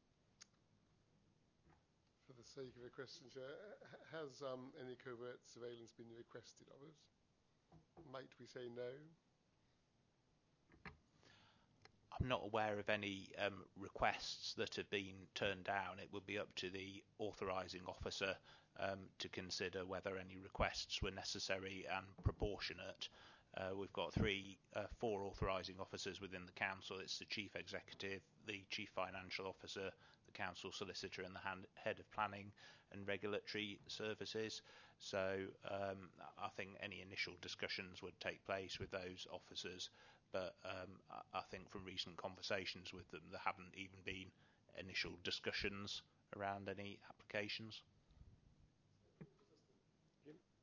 For the sake of a question, Chair, has any covert surveillance been requested of us? Might we say no?
I'm not aware of any requests that have been turned down. It would be up to the authorising officer to consider whether any requests were necessary and proportionate. We've got 4 authorising officers within the council. It's the chief executive, the chief financial officer, the council solicitor, and the head of planning and regulatory services. So I think any initial discussions would take place with those officers, but I think from recent conversations with them, there haven't even been initial discussions around any applications.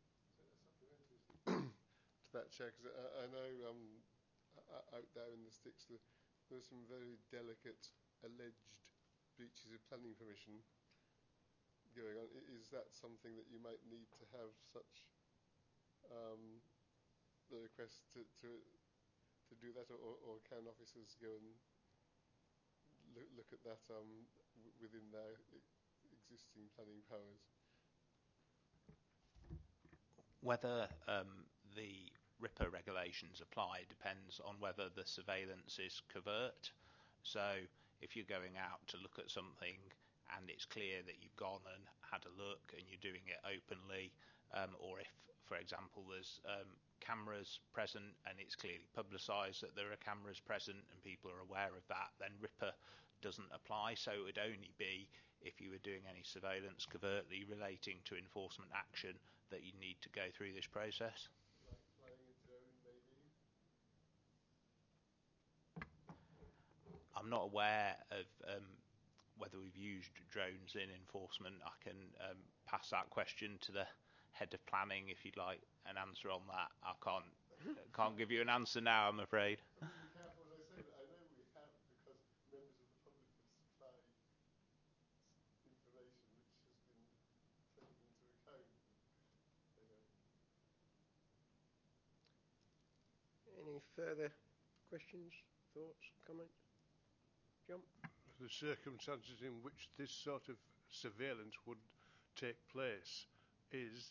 to that, Chair, because I know out there in the sticks there's some very delicate alleged breaches of planning permission going on. Is that something that you might need to have such the request to do that, or can officers go and look at that within their existing planning powers?
Whether the RIPA regulations apply depends on whether the surveillance is covert. So if you're going out to look at something and it's clear that you've gone and had a look and you're doing it openly, or if, for example, there's cameras present and it's clearly publicised that there are cameras present and people are aware of that, then RIPA doesn't apply. So it would only be if you were doing any surveillance covertly relating to enforcement action that you need to go through this process.
Like flying a drone, maybe?
I'm not aware of whether we've used drones in enforcement. I can pass that question to the head of planning if you'd like an answer on that. I can't give you an answer now, I'm afraid.
Be careful what I say, but I know we have, because members of the public have supplied information which has been taken into account.
Any further questions, thoughts, comments? John?
The circumstances in which this sort of surveillance would take place is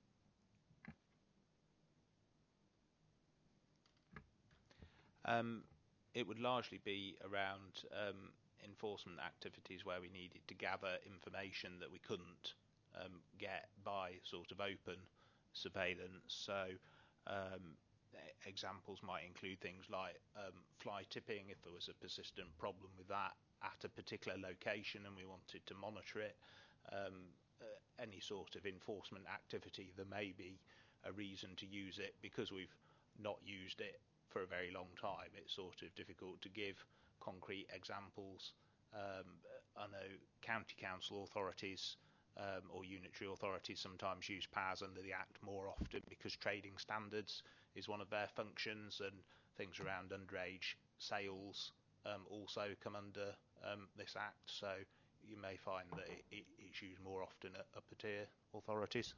it would largely be around enforcement activities where we needed to gather information that we couldn't get by sort of open surveillance. So examples might include things like fly tipping, if there was a persistent problem with that at a particular location and we wanted to monitor it. Any sort of enforcement activity, there may be a reason to use it. Because we've not used it for a very long time, it's sort of difficult to give concrete examples. I know county council authorities or unitary authorities sometimes use powers under the Act more often because trading standards is one of their functions, and things around underage sales also come under this Act. So you may find that it's used more often at upper tier authorities.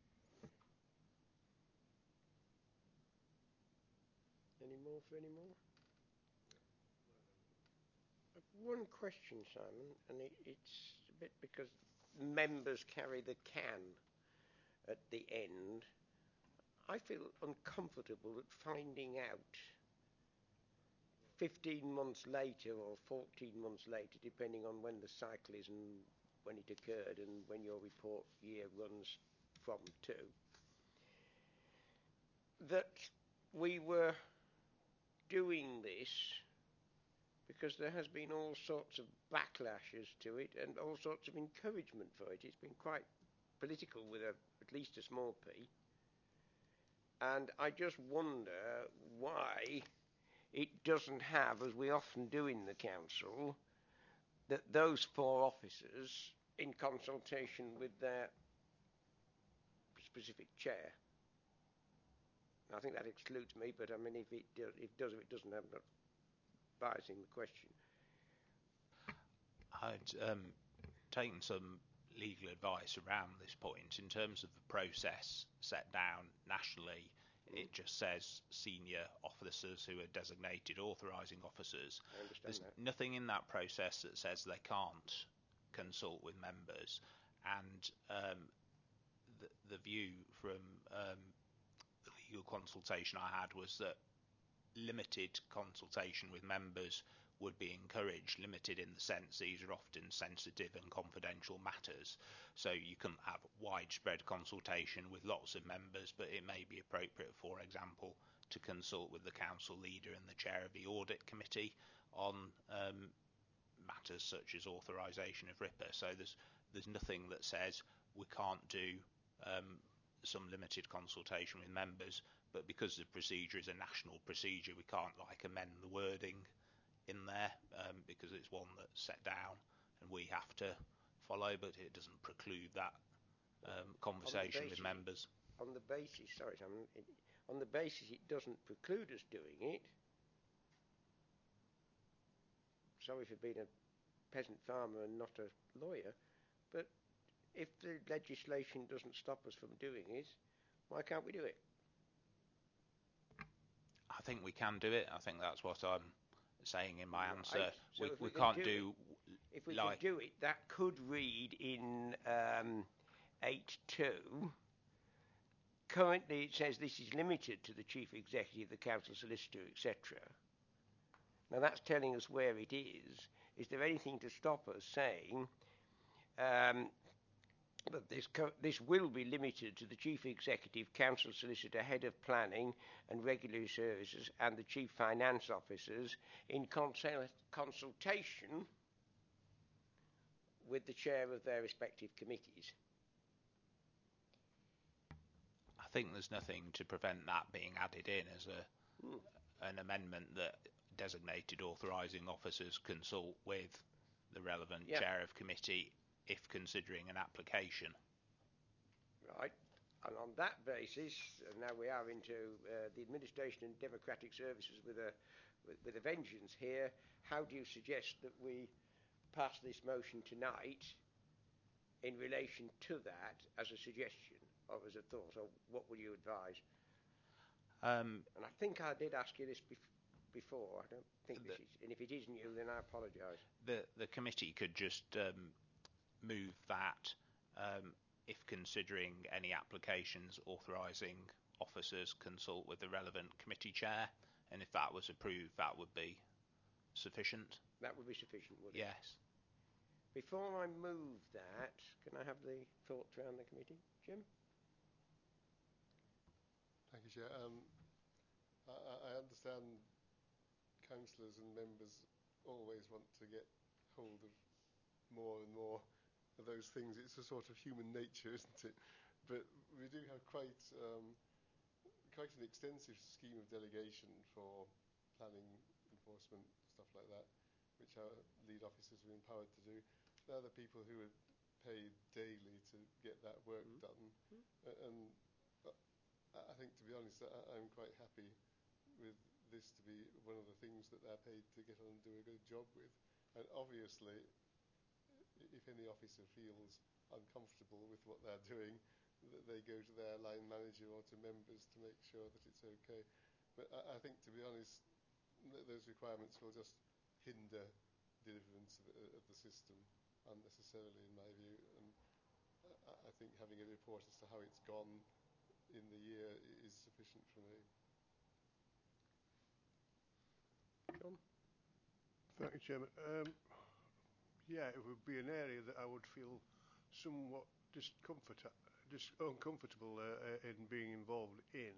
Any more for any more? One question, Simon, and it's a bit because members carry the can at the end. I feel uncomfortable at finding out 15 months later or 14 months later, depending on when the cycle is and when it occurred and when your report year runs from to, that we were doing this because there has been all sorts of backlashes to it and all sorts of encouragement for it. It's been quite political with at least a small p. And I just wonder why it doesn't have, as we often do in the council, that those 4 officers, in consultation with their specific chair. I think that excludes me, but I mean, if it does, if it doesn't, I'm not biasing the question.
I'd taken some legal advice around this point in terms of the process set down nationally. It just says senior officers who are designated authorising officers. There's nothing in that process that says they can't consult with members. And the view from the legal consultation I had was that limited consultation with members would be encouraged. Limited in the sense these are often sensitive and confidential matters, so you couldn't have widespread consultation with lots of members, but it may be appropriate, for example, to consult with the council leader and the chair of the audit committee on matters such as authorisation of RIPA. So there's nothing that says we can't do some limited consultation with members, but because the procedure is a national procedure, we can't amend the wording in there because it's one that's set down and we have to follow, but it doesn't preclude that conversation with members.
On the basis, sorry, Simon, on the basis it doesn't preclude us doing it. Sorry for being a peasant farmer and not a lawyer, but if the legislation doesn't stop us from doing it, why can't we do it?
I think we can do it. I think that's what I'm saying in my answer.
Right. So
we can't
if we can do it, that could read in 8.2. Currently, it says this is limited to the chief executive, the council solicitor, etc. Now that's telling us where it is. Is there anything to stop us saying that this will be limited to the chief executive, council solicitor, head of planning and regulatory services, and the chief finance officers in consultation with the chair of their respective committees?
I think there's nothing to prevent that being added in as an amendment that designated authorising officers consult with the relevant chair of committee if considering an application.
Right. And on that basis, and now we are into the administration and democratic services with a vengeance here, how do you suggest that we pass this motion tonight in relation to that as a suggestion or as a thought, or what would you advise? And I think I did ask you this before. I don't think this is, and if it isn't you, then I apologise.
The committee could just move that if considering any applications authorising officers consult with the relevant committee chair, and if that was approved, that would be sufficient.
That would be sufficient, would it?
Yes.
Before I move that, can I have the thoughts around the committee? Jim?
Thank you, Chair. I understand councillors and members always want to get hold of more and more of those things. It's a sort of human nature, isn't it? But we do have quite an extensive scheme of delegation for planning, enforcement, stuff like that, which our lead officers are empowered to do. They're the people who are paid daily to get that work done. And I think, to be honest, I'm quite happy with this to be one of the things that they're paid to get on and do a good job with. And obviously, if any officer feels uncomfortable with what they're doing, that they go to their line manager or to members to make sure that it's okay. But I think, to be honest, those requirements will just hinder deliverance of the system unnecessarily, in my view. And I think having a report as to how it's gone in the year is sufficient for me.
John?
Thank you, Chairman. Yeah, it would be an area that I would feel somewhat uncomfortable in being involved in.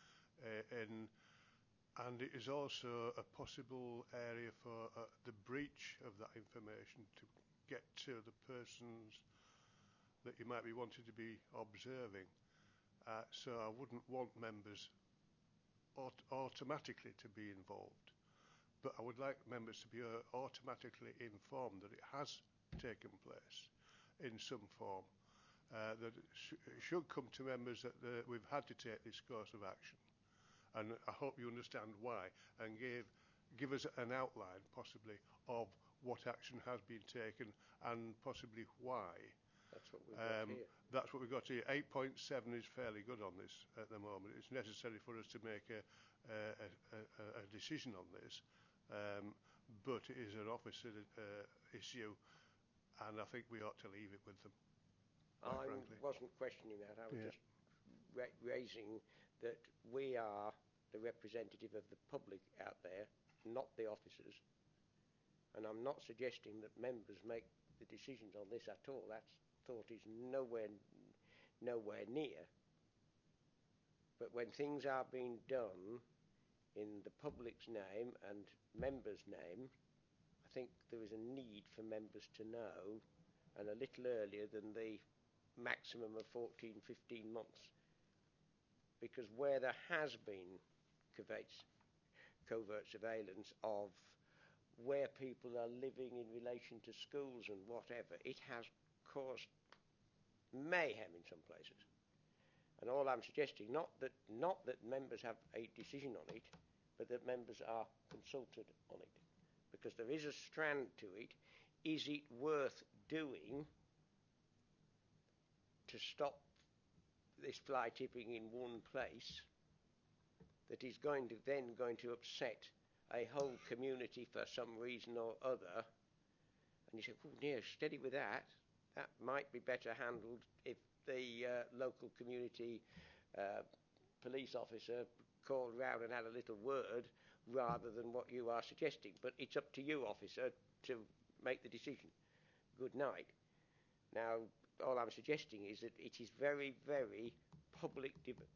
And it is also a possible area for the breach of that information to get to the persons that you might be wanting to be observing. So I wouldn't want members automatically to be involved, but I would like members to be automatically informed that it has taken place in some form, that it should come to members that we've had to take this course of action. And I hope you understand why, and give us an outline, possibly, of what action has been taken and possibly why.
That's what we've got here.
That's what we've got here. 8.7 is fairly good on this at the moment. It's necessary for us to make a decision on this, but it is an officer issue, and I think we ought to leave it with them.
I wasn't questioning that. I was just raising that we are the representative of the public out there, not the officers. And I'm not suggesting that members make the decisions on this at all. That thought is nowhere near. But when things are being done in the public's name and members' name, I think there is a need for members to know, and a little earlier than the maximum of 14, 15 months. Because where there has been covert surveillance of where people are living in relation to schools and whatever, it has caused mayhem in some places. And all I'm suggesting, not that members have a decision on it, but that members are consulted on it, because there is a strand to it. Is it worth doing to stop this fly tipping in one place that is going to upset a whole community for some reason or other? And you say, oh dear, steady with that. That might be better handled if the local community police officer called round and had a little word, rather than what you are suggesting. But it's up to you, officer, to make the decision. Good night. Now, all I'm suggesting is that it is very, very public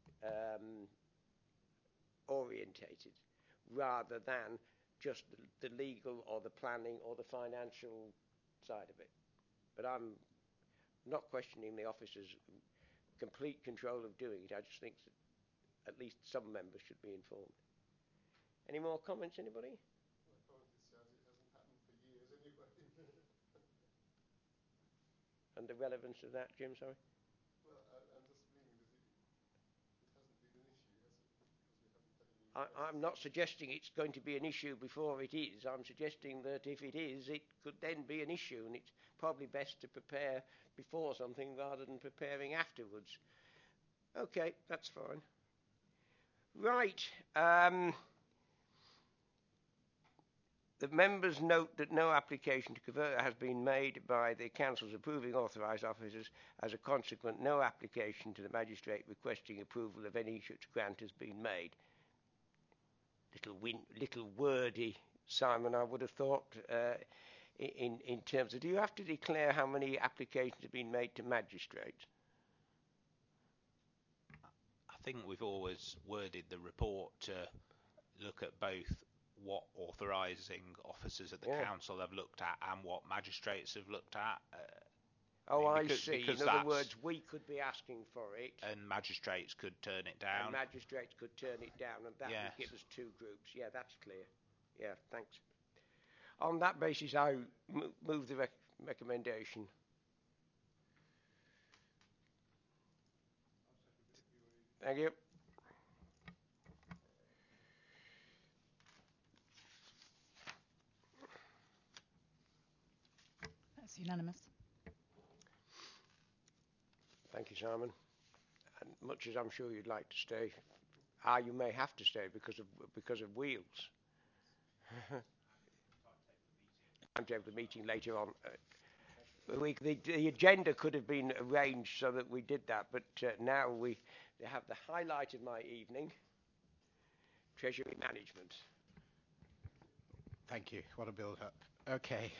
orientated, rather than just the legal or the planning or the financial side of it. But I'm not questioning the officer's complete control of doing it. I just think that at least some members should be informed. Any more comments, anybody?
Well, currently it says it hasn't happened for years anyway.
And the relevance of that, Jim, sorry?
Well, I'm just meaning that it hasn't been an issue, has it? Because we haven't had any...
I'm not suggesting it's going to be an issue before it is. I'm suggesting that if it is, it could then be an issue, and it's probably best to prepare before something rather than preparing afterwards. Okay, that's fine. Right. The members note that no application to convert has been made by the council's approving authorised officers. As a consequence, no application to the magistrate requesting approval of any such grant has been made. Little wordy, Simon, I would have thought, in terms of, do you have to declare how many applications have been made to magistrates?
I think we've always worded the report to look at both what authorising officers at the council have looked at and what magistrates have looked at.
I see. In other words, we could be asking for it.
And magistrates could turn it down.
And magistrates could turn it down, and that would give us two groups. Yeah, that's clear. Yeah, thanks. On that basis, I move the recommendation. Thank you.
That's unanimous.
Thank you, Simon. And much as I'm sure you'd like to stay, you may have to stay because of wheels. I'm taking the meeting later on. The agenda could have been arranged so that we did that, but now we have the highlight of my evening: Treasury management.
Thank you. What a build-up. Okay.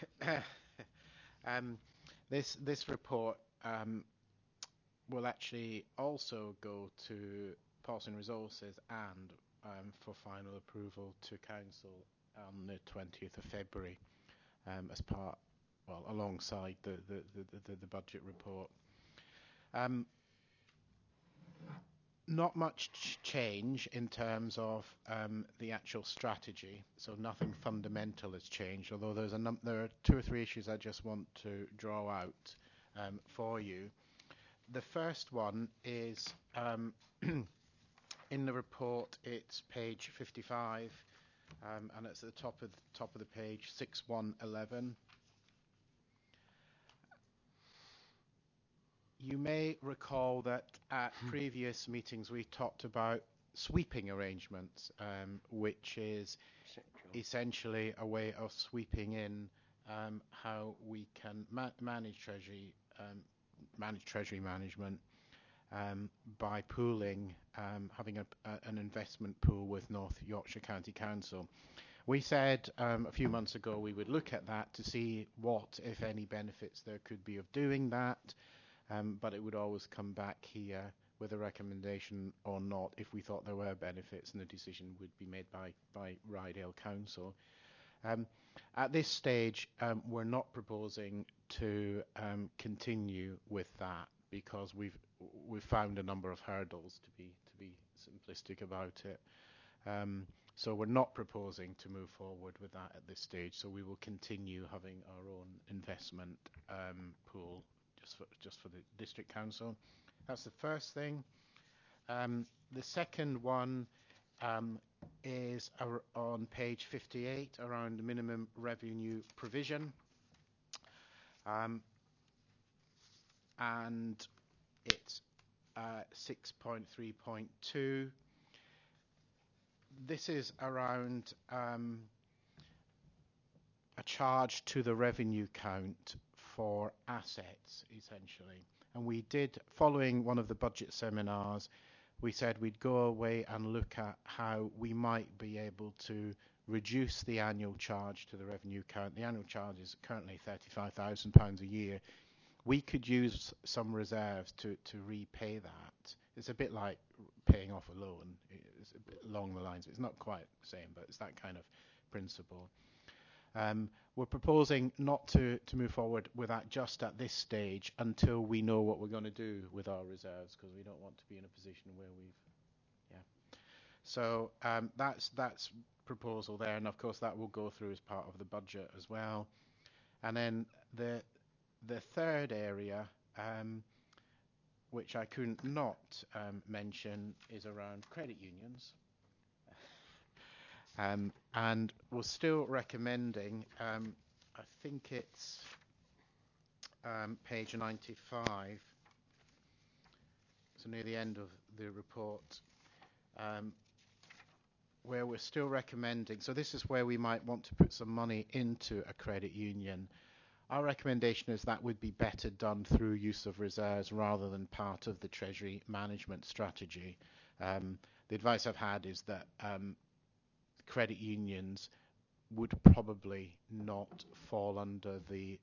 This report will actually also go to Paulson Resources and for final approval to Council on the 20th of February as part, well, alongside the budget report. Not much change in terms of the actual strategy, so nothing fundamental has changed, although there are two or three issues I just want to draw out for you. The first one is in the report, it's page 55, and it's at the top of the page, 6111. You may recall that at previous meetings we talked about sweeping arrangements, which is essentially a way of sweeping in how we can manage treasury management by pooling, having an investment pool with North Yorkshire County Council. We said a few months ago we would look at that to see what, if any, benefits there could be of doing that. But it would always come back here with a recommendation or not if we thought there were benefits, and the decision would be made by Ryedale Council. At this stage, we're not proposing to continue with that because we've found a number of hurdles, to be simplistic about it. So we're not proposing to move forward with that at this stage. So we will continue having our own investment pool just for the district council. That's the first thing. The second one is on page 58 around the minimum revenue provision. And it's 6.3.2. This is around a charge to the revenue count for assets, essentially. And we did, following one of the budget seminars, we said we'd go away and look at how we might be able to reduce the annual charge to the revenue count. The annual charge is currently £35,000 a year. We could use some reserves to repay that. It's a bit like paying off a loan. It's a bit along the lines. It's not quite the same, but it's that kind of principle. We're proposing not to move forward with that just at this stage until we know what we're going to do with our reserves, because we don't want to be in a position where So that's proposal there, and of course that will go through as part of the budget as well. And then the third area, which I couldn't not mention, is around credit unions. And we're still recommending, I think it's page 95, so near the end of the report, where we're still recommending, so this is where we might want to put some money into a credit union. Our recommendation is that would be better done through use of reserves rather than part of the Treasury management strategy. The advice I've had is that credit unions would probably not fall under the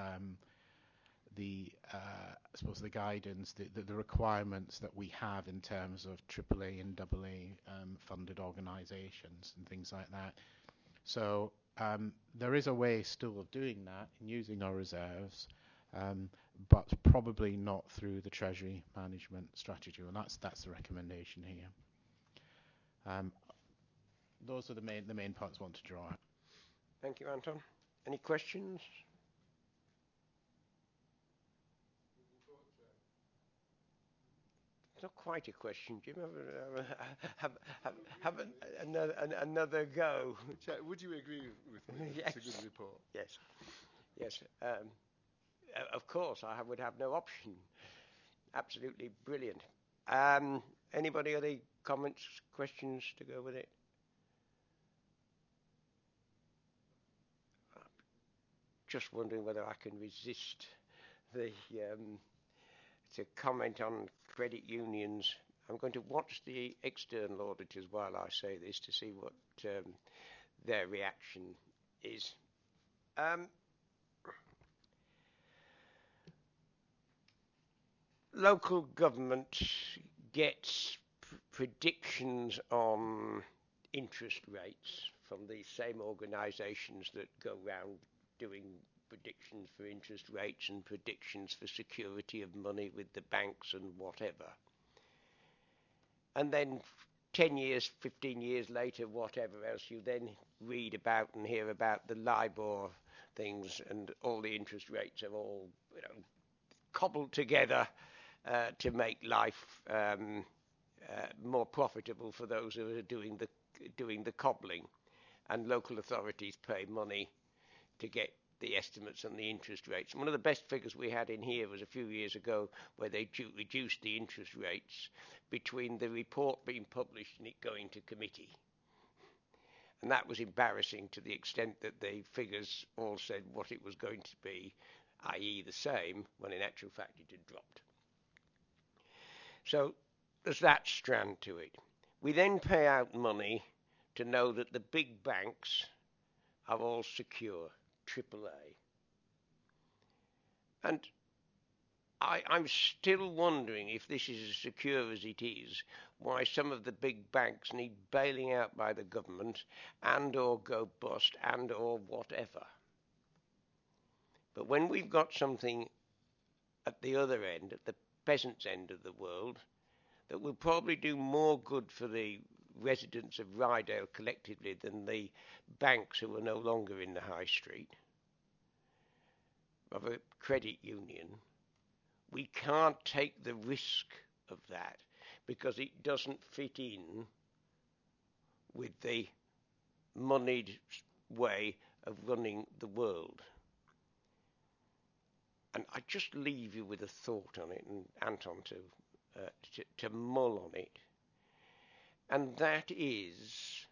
I suppose the guidance, the requirements that we have in terms of AAA and AA funded organisations and things like that. So there is a way still of doing that and using our reserves, but probably not through the Treasury management strategy, and that's the recommendation here. Those are the main points I want to draw out.
Thank you, Anton. Any questions? It's not quite a question, Jim. Have another go.
Chair, would you agree with me?
Yes.
It's a good report.
Yes. Yes. Of course, I would have no option. Absolutely brilliant. Anybody other comments, questions to go with it? Just wondering whether I can resist to comment on credit unions. I'm going to watch the external auditors while I say this to see what their reaction is. Local government gets predictions on interest rates from these same organisations that go round doing predictions for interest rates and predictions for security of money with the banks and whatever. And then 10 years, 15 years later, whatever else, you then read about and hear about the LIBOR things, and all the interest rates are all, cobbled together to make life more profitable for those who are doing the cobbling. And local authorities pay money to get the estimates on the interest rates. And one of the best figures we had in here was a few years ago, where they reduced the interest rates between the report being published and it going to committee. And that was embarrassing to the extent that the figures all said what it was going to be, i.e. the same, when in actual fact it had dropped. So there's that strand to it. We then pay out money to know that the big banks are all secure, AAA. And I'm still wondering, if this is as secure as it is, why some of the big banks need bailing out by the government and or go bust and or whatever. But when we've got something at the other end, at the peasant's end of the world, that will probably do more good for the residents of Rydale collectively than the banks who are no longer in the high street of a credit union, we can't take the risk of that, because it doesn't fit in with the moneyed way of running the world. And I just leave you with a thought on it, and Anton to mull on it. And that is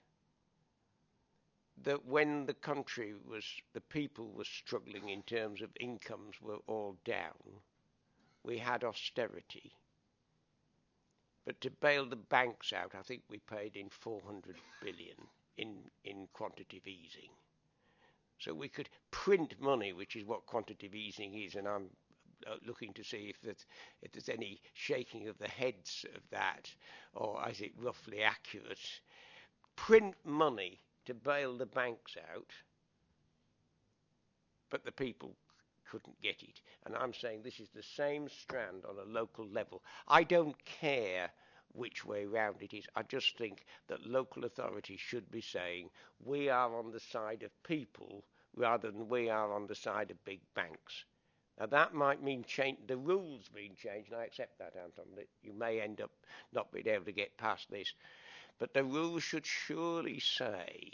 that when the people were struggling in terms of incomes were all down, we had austerity. But to bail the banks out, I think we paid in 400 billion in quantitative easing. So we could print money, which is what quantitative easing is, and I'm looking to see if there's any shaking of the heads of that, or is it roughly accurate. Print money to bail the banks out, but the people couldn't get it. And I'm saying this is the same strand on a local level. I don't care which way round it is. I just think that local authorities should be saying we are on the side of people rather than we are on the side of big banks. Now that might mean the rules being changed, and I accept that, Anton, that you may end up not being able to get past this. But the rules should surely say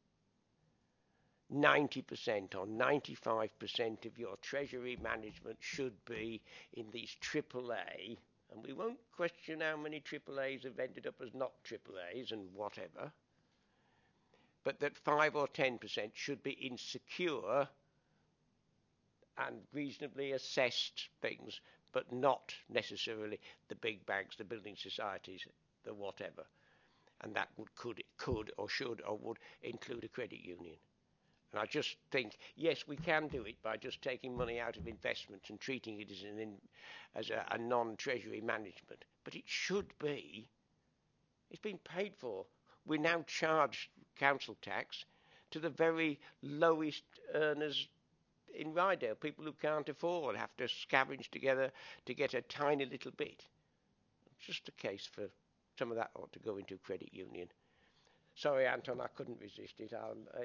90% or 95% of your treasury management should be in these AAA, and we won't question how many AAAs have ended up as not AAAs and whatever, but that 5 or 10% should be in secure and reasonably assessed things, but not necessarily the big banks, the building societies, the whatever. And that could or should or would include a credit union. And I just think, yes, we can do it by just taking money out of investments and treating it as a non-treasury management. But it should be. It's been paid for. We now charge council tax to the very lowest earners in Rydale. People who can't afford have to scavenge together to get a tiny little bit. It's just a case for some of that ought to go into a credit union. Sorry, Anton, I couldn't resist it.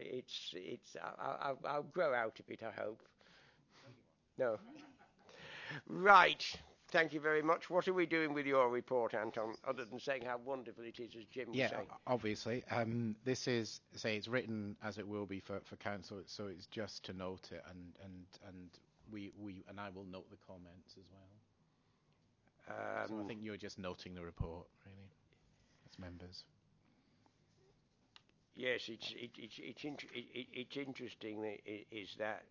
I'll grow out of it, I hope. No. Right. Thank you very much. What are we doing with your report, Anton, other than saying how wonderful it is, as Jim was saying?
Yeah, obviously. This is, it's written as it will be for council, so it's just to note it, and I will note the comments as well. So I think you're just noting the report, really, as members.
Yes, it's interesting. Is that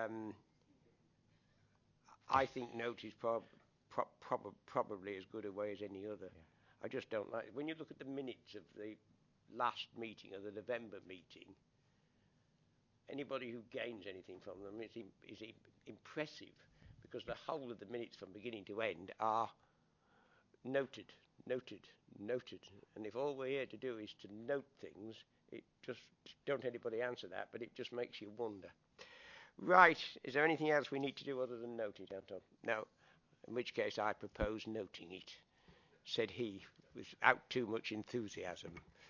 I think note is probably as good a way as any other. Yeah. I just don't like it. When you look at the minutes of the last meeting, or the November meeting, anybody who gains anything from them is impressive, because the whole of the minutes from beginning to end are noted. And if all we're here to do is to note things, it just, don't anybody answer that, but it just makes you wonder. Right, is there anything else we need to do other than note it, Anton? No, in which case I propose noting it, said he, without too much enthusiasm.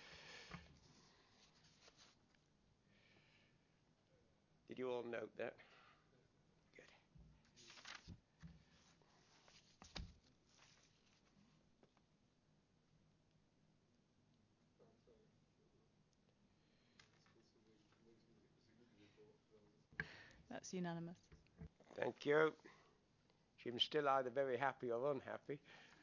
Did you all note that? Good.
That's unanimous.
Thank you. Jim's still either very happy or unhappy.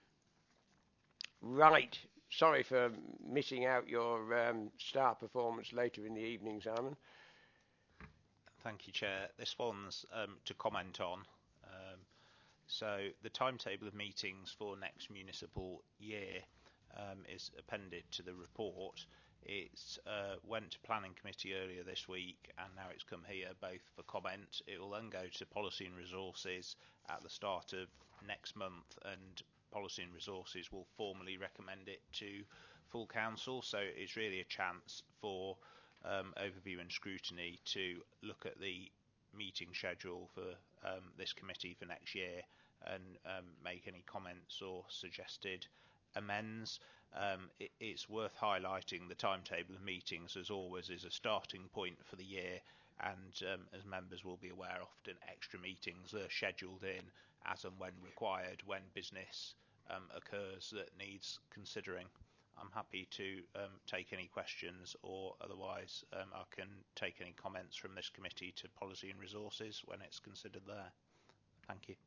Right. Sorry for missing out your star performance later in the evening, Simon.
Thank you, Chair. This one's to comment on. So the timetable of meetings for next municipal year is appended to the report. It went to Planning Committee earlier this week, and now it's come here both for comment. It will then go to Policy and Resources at the start of next month, and Policy and Resources will formally recommend it to full council. So it's really a chance for overview and scrutiny to look at the meeting schedule for this committee for next year and make any comments or suggested amends. It's worth highlighting the timetable of meetings, as always, is a starting point for the year, and as members will be aware, often extra meetings are scheduled in as and when required when business occurs that needs considering. I'm happy to take any questions, or otherwise I can take any comments from this committee to Policy and Resources when it's considered there. Thank you.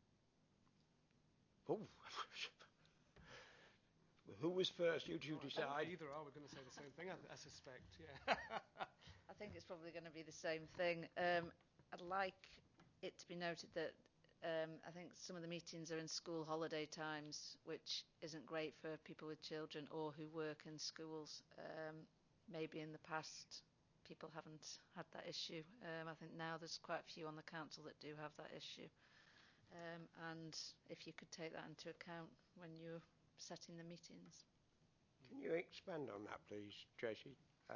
Oh. Who was first? You two decide.
Either are. We're going to say the same thing, I suspect. Yeah.
I think it's probably going to be the same thing. I'd like it to be noted that I think some of the meetings are in school holiday times, which isn't great for people with children or who work in schools. Maybe in the past people haven't had that issue. I think now there's quite a few on the council that do have that issue. And if you could take that into account when you're setting the meetings.
Can you expand on that, please, Tracy?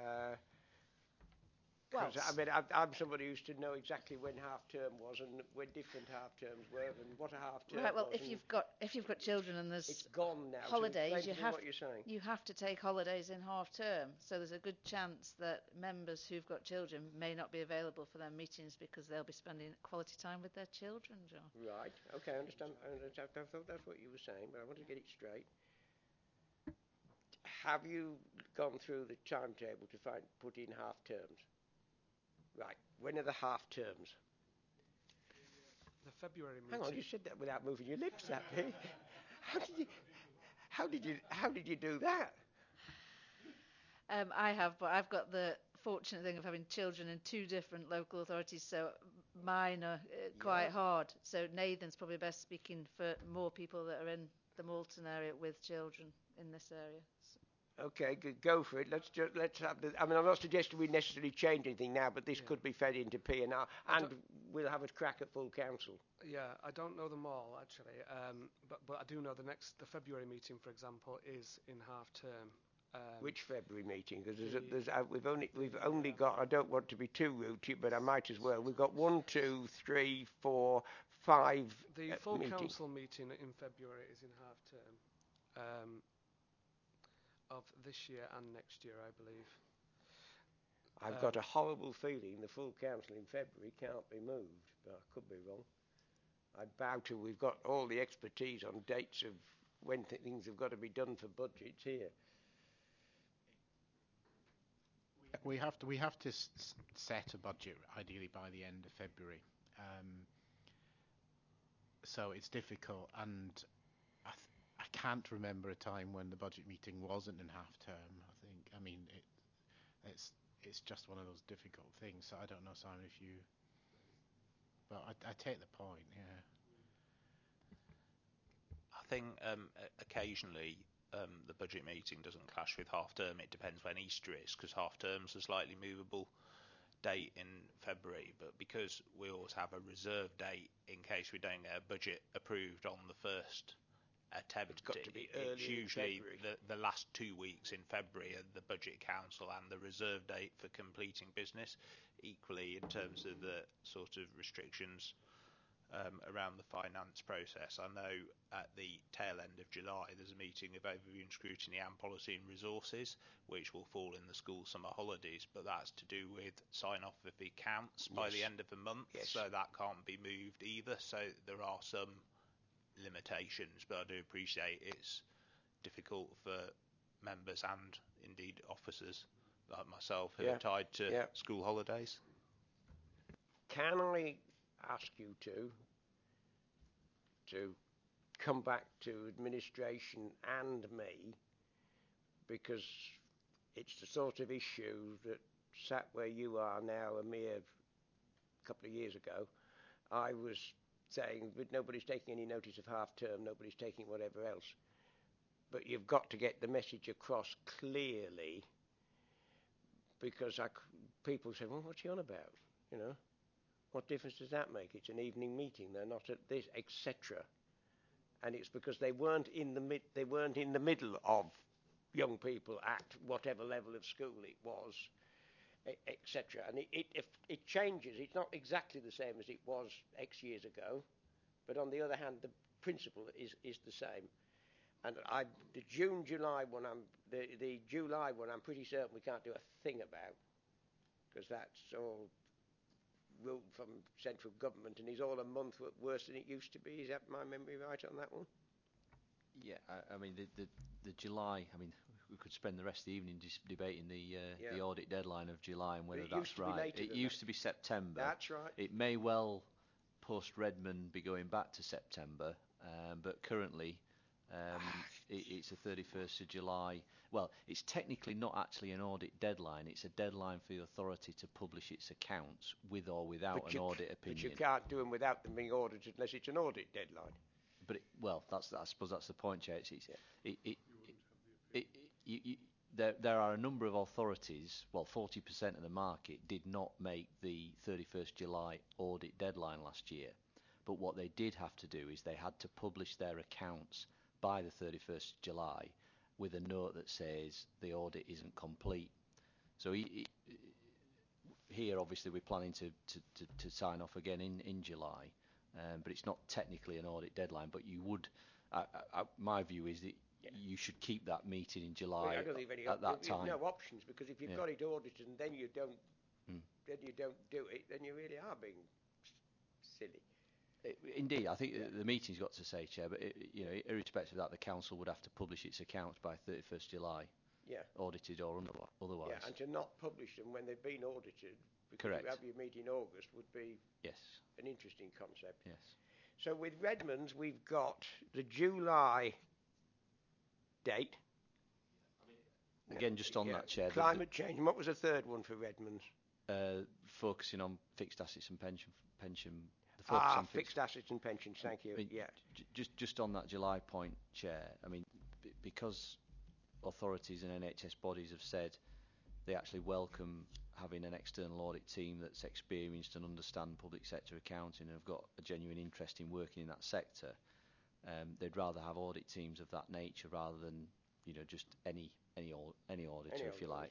Well,
I mean, I'm somebody who used to know exactly when half term was and when different half terms were and what a half term
right. Well,
was.
if you've got children and there's
it's gone now.
holidays,
so
you have to take holidays in half term. So there's a good chance that members who've got children may not be available for their meetings because they'll be spending quality time with their children, John.
Right. Okay. I understand. I thought that's what you were saying, but I wanted to get it straight. Have you gone through the timetable to put in half terms? Right. When are the half terms?
The February meeting.
Hang on, you said that without moving your lips that bit. How did you do that?
I have, but I've got the fortunate thing of having children in 2 different local authorities, so mine are quite hard. So Nathan's probably best speaking for more people that are in the Malton area with children in this area.
Okay, good. Go for it. Let's have the. I mean, I'm not suggesting we necessarily change anything now, but this could be fed into P&R, and we'll have a crack at full council.
Yeah, I don't know them all actually, but I do know the February meeting, for example, is in half term.
Which February meeting? Because we've only got. I don't want to be too rude to you, but I might as well. We've got 1, 2, 3, 4, 5.
The full council meeting in February is in half term. Of this year and next year, I believe.
I've got a horrible feeling the full council in February can't be moved, but I could be wrong. I'd bow to we've got all the expertise on dates of when things have got to be done for budgets here.
We have to set a budget ideally by the end of February. So it's difficult, and I can't remember a time when the budget meeting wasn't in half term. I mean, it's just one of those difficult things. So I don't know, Simon, if you. But I take the point. Yeah.
I think occasionally the budget meeting doesn't clash with half term. It depends when Easter is, because half term's a slightly movable date in February, but because we always have a reserve date in case we don't get a budget approved on the first attempt,
it's got to be early.
It's usually the last 2 weeks in February are the budget council and the reserve date for completing business. Equally, in terms of the sort of restrictions around the finance process, I know at the tail end of July there's a meeting of overview and scrutiny and policy and resources, which will fall in the school summer holidays, but that's to do with sign off of the accounts by the end of the month, so that can't be moved either. So there are some limitations, but I do appreciate it's difficult for members and indeed officers like myself who are tied to school holidays.
Can I ask you to come back to administration and me, because it's the sort of issue that sat where you are now a mere couple of years ago. I was saying that nobody's taking any notice of half term, nobody's taking whatever else, but you've got to get the message across clearly, because people say, well, what's he on about, you know? What difference does that make? It's an evening meeting. They're not at this, etc. And it's because they weren't in the middle of young people at whatever level of school it was, etc. And if it changes, it's not exactly the same as it was X years ago, but on the other hand, the principle is the same. And the July one, I'm pretty certain we can't do a thing about, because that's all ruled from central government and is all a month worse than it used to be. Is that my memory right on that one?
Yeah, I mean the July. I mean, we could spend the rest of the evening just debating the audit deadline of July and whether that's right. It used to be September.
That's right.
It may well post Redmond be going back to September, but currently it's the 31st of July. Well, it's technically not actually an audit deadline. It's a deadline for the authority to publish its accounts with or without an audit opinion.
But you can't do them without them being audited unless it's an audit deadline.
But I suppose that's the point, Chair. There are a number of authorities. Well, 40% of the market did not make the 31st July audit deadline last year. But what they did have to do is they had to publish their accounts by the 31st July with a note that says the audit isn't complete. So here, obviously, we're planning to sign off again in July. But it's not technically an audit deadline. But you would, my view is that you should keep that meeting in July at that time.
No options, because if you've got it audited and then you don't, do it, then you really are being silly.
Indeed, I think the meeting's got to say, Chair, but irrespective of that, the council would have to publish its accounts by 31st July.
Yeah.
Audited or otherwise.
Yeah, and to not publish them when they've been audited, because
correct.
you have your meeting in August, would be an interesting concept.
Yes.
So with Redmonds, we've got the July date.
Again, just on that, Chair.
Climate change. And what was the third one for Redmonds?
Focusing on fixed assets and pension.
Fixed assets and pensions. Thank you.
Just on that July point, Chair. I mean, because authorities and NHS bodies have said they actually welcome having an external audit team that's experienced and understand public sector accounting and have got a genuine interest in working in that sector. They'd rather have audit teams of that nature rather than just any auditor, if you like.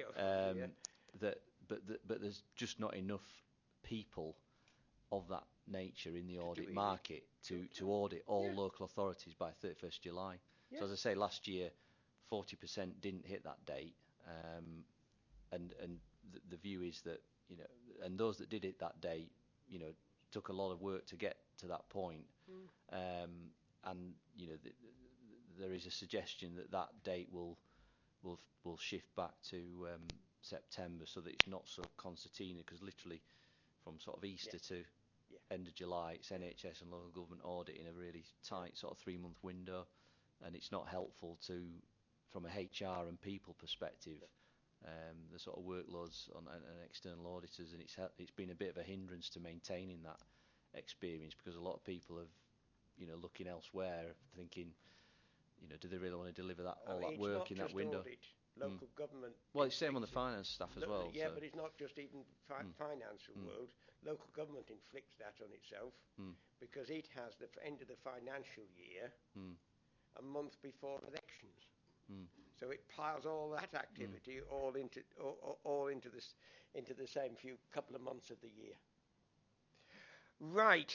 But there's just not enough people of that nature in the audit market to audit all local authorities by 31st July. Yes. So as I say, last year 40% didn't hit that date, and the view is that and those that did hit that date, took a lot of work to get to that point, and there is a suggestion that date will shift back to September, so that it's not so concertina, because literally from sort of Easter to end of July, it's NHS and local government audit in a really tight sort of 3-month window, and it's not helpful from a HR and people perspective, the sort of workloads on external auditors, and it's been a bit of a hindrance to maintaining that experience, because a lot of people have looking elsewhere, thinking do they really want to deliver that work in that window?
Audit. Local government.
Well, it's same on the finance staff as well.
Yeah, but it's not just even financial world. Local government inflicts that on itself because it has the end of the financial year a month before elections. So it piles all that activity all into the same few couple of months of the year. Right.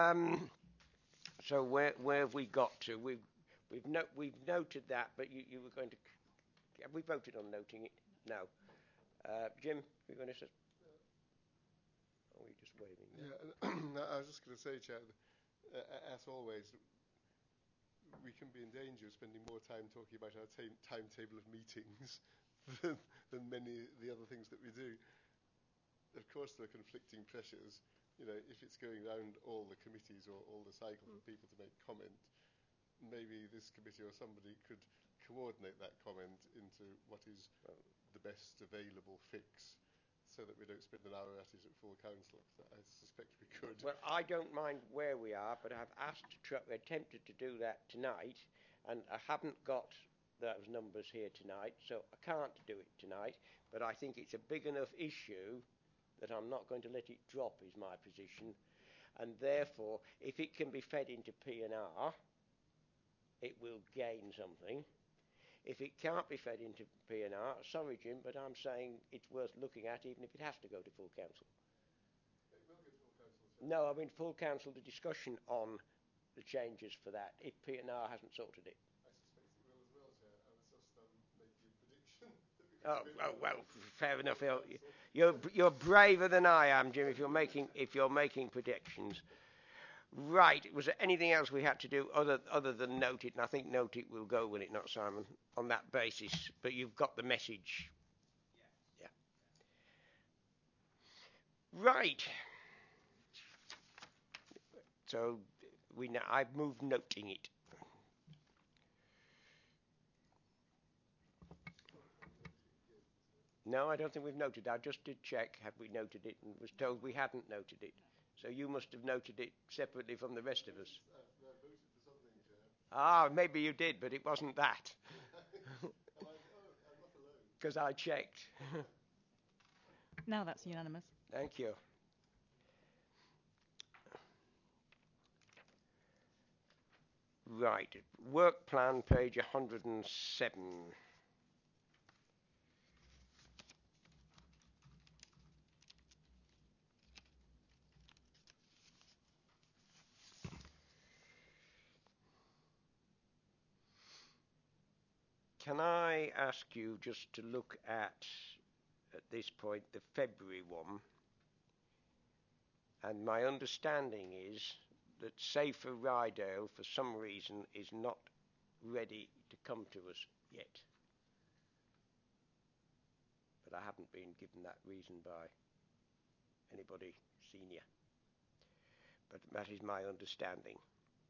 So where have we got to? We've noted that, but you were going to. Have we voted on noting it? No. Jim, you're going to say. Oh, you're just waving.
Yeah, I was just going to say, Chair, as always, we can be in danger of spending more time talking about our timetable of meetings than many of the other things that we do. Of course, there are conflicting pressures. If it's going round all the committees or all the cycle for people to make comment, maybe this committee or somebody could coordinate that comment into what is the best available fix, so that we don't spend an hour at it at full council. I suspect we could.
Well, I don't mind where we are, but I've attempted to do that tonight, and I haven't got those numbers here tonight, so I can't do it tonight. But I think it's a big enough issue that I'm not going to let it drop, is my position. And therefore, if it can be fed into P&R, it will gain something. If it can't be fed into P&R, sorry, Jim, but I'm saying it's worth looking at, even if it has to go to full council.
It will go to full council, Chair.
No, I mean full council, the discussion on the changes for that, if P&R hasn't sorted it.
I suspect it will as well, Chair. I was just making a prediction.
Oh, well, fair enough. You're braver than I am, Jim, if you're making predictions. Right. Was there anything else we had to do other than note it? And I think note it will go, will it not, Simon? On that basis, but you've got the message. Yeah. Right. So I've moved noting it. No, I don't think we've noted it. I just did check, have we noted it, and was told we hadn't noted it. So you must have noted it separately from the rest of us. Ah, maybe you did, but it wasn't that. Because I checked.
Now that's unanimous.
Thank you. Right. Work plan, page 107. Can I ask you just to look at this point, the February one? And my understanding is that Safer Rydale, for some reason, is not ready to come to us yet. But I haven't been given that reason by anybody senior. But that is my understanding.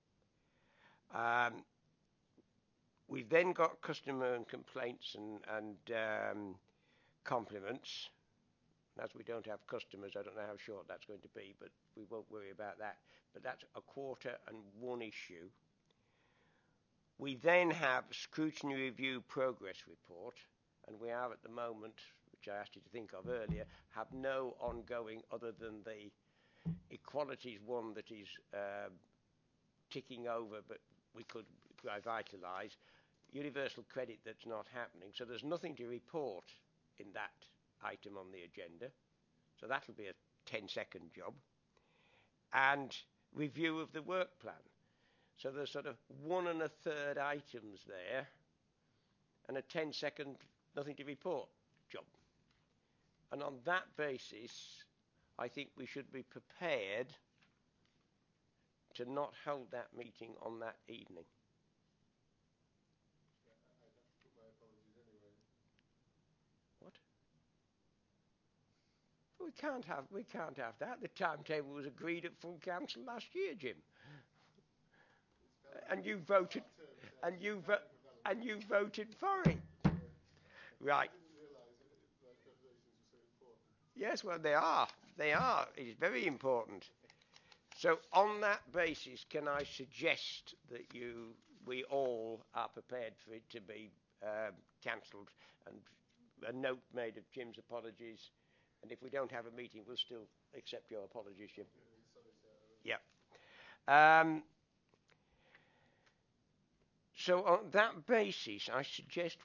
We've then got customer and complaints and compliments. As we don't have customers, I don't know how short that's going to be, but we won't worry about that. But that's a quarter and one issue. We then have scrutiny review progress report, and we are at the moment, which I asked you to think of earlier, have no ongoing other than the equalities one that is ticking over, but we could revitalise. Universal credit that's not happening. So there's nothing to report in that item on the agenda. So that'll be a 10-second job. And review of the work plan. So there's sort of 1 1/3 items there and a 10-second nothing to report job. And on that basis, I think we should be prepared to not hold that meeting on that evening. What? We can't have that. The timetable was agreed at full council last year, Jim. And you voted for it. Right. Yes, well they are. They are. It is very important. So on that basis, can I suggest that we all are prepared for it to be cancelled and a note made of Jim's apologies, and if we don't have a meeting, we'll still accept your apologies, Jim. Yeah. So on that basis, I suggest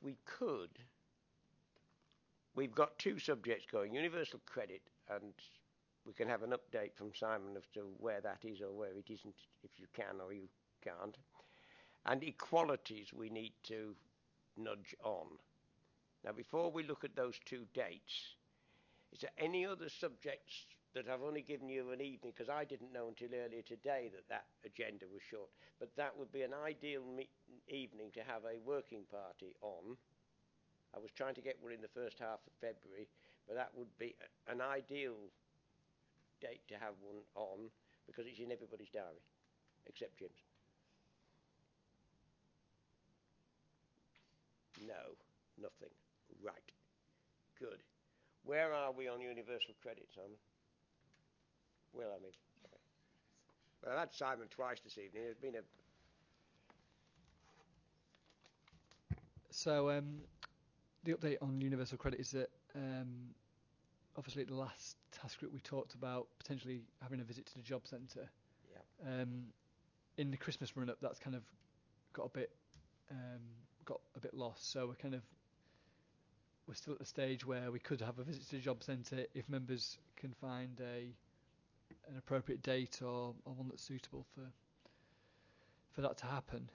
we've got 2 subjects going, universal credit, and we can have an update from Simon as to where that is or where it isn't, if you can or you can't. And equalities we need to nudge on. Now, before we look at those 2 dates, is there any other subjects that I've only given you an evening, because I didn't know until earlier today that agenda was short, but that would be an ideal evening to have a working party on. I was trying to get one in the first half of February, but that would be an ideal date to have one on, because it's in everybody's diary, except Jim's. No, nothing. Right. Good. Where are we on universal credit, Simon? Well, I mean, okay. Well, I've had Simon twice this evening. There's been a...
So, the update on universal credit is that obviously at the last task group we talked about potentially having a visit to the job centre. Yeah. In the Christmas run-up, that's kind of got a bit lost. So we're still at the stage where we could have a visit to the job centre if members can find an appropriate date or one that's suitable for that to happen.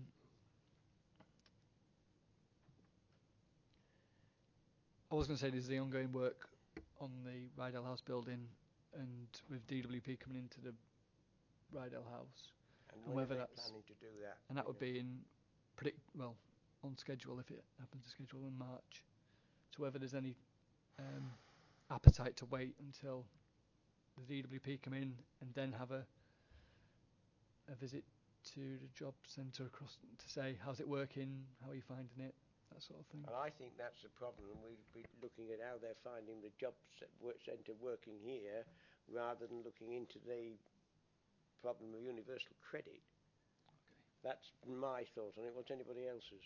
I was going to say there's the ongoing work on the Rydell House building, and with DWP coming into the Rydell House.
And
And
when
whether
are they
that's
planning to do that?
and that would be on schedule if it happens to schedule in March. So whether there's any appetite to wait until the DWP come in and then have a visit to the job centre across to say how's it working, how are you finding it, that sort of thing.
And I think that's the problem. We'd be looking at how they're finding the job centre working here, rather than looking into the problem of universal credit.
Okay.
That's my thought on it. What's anybody else's?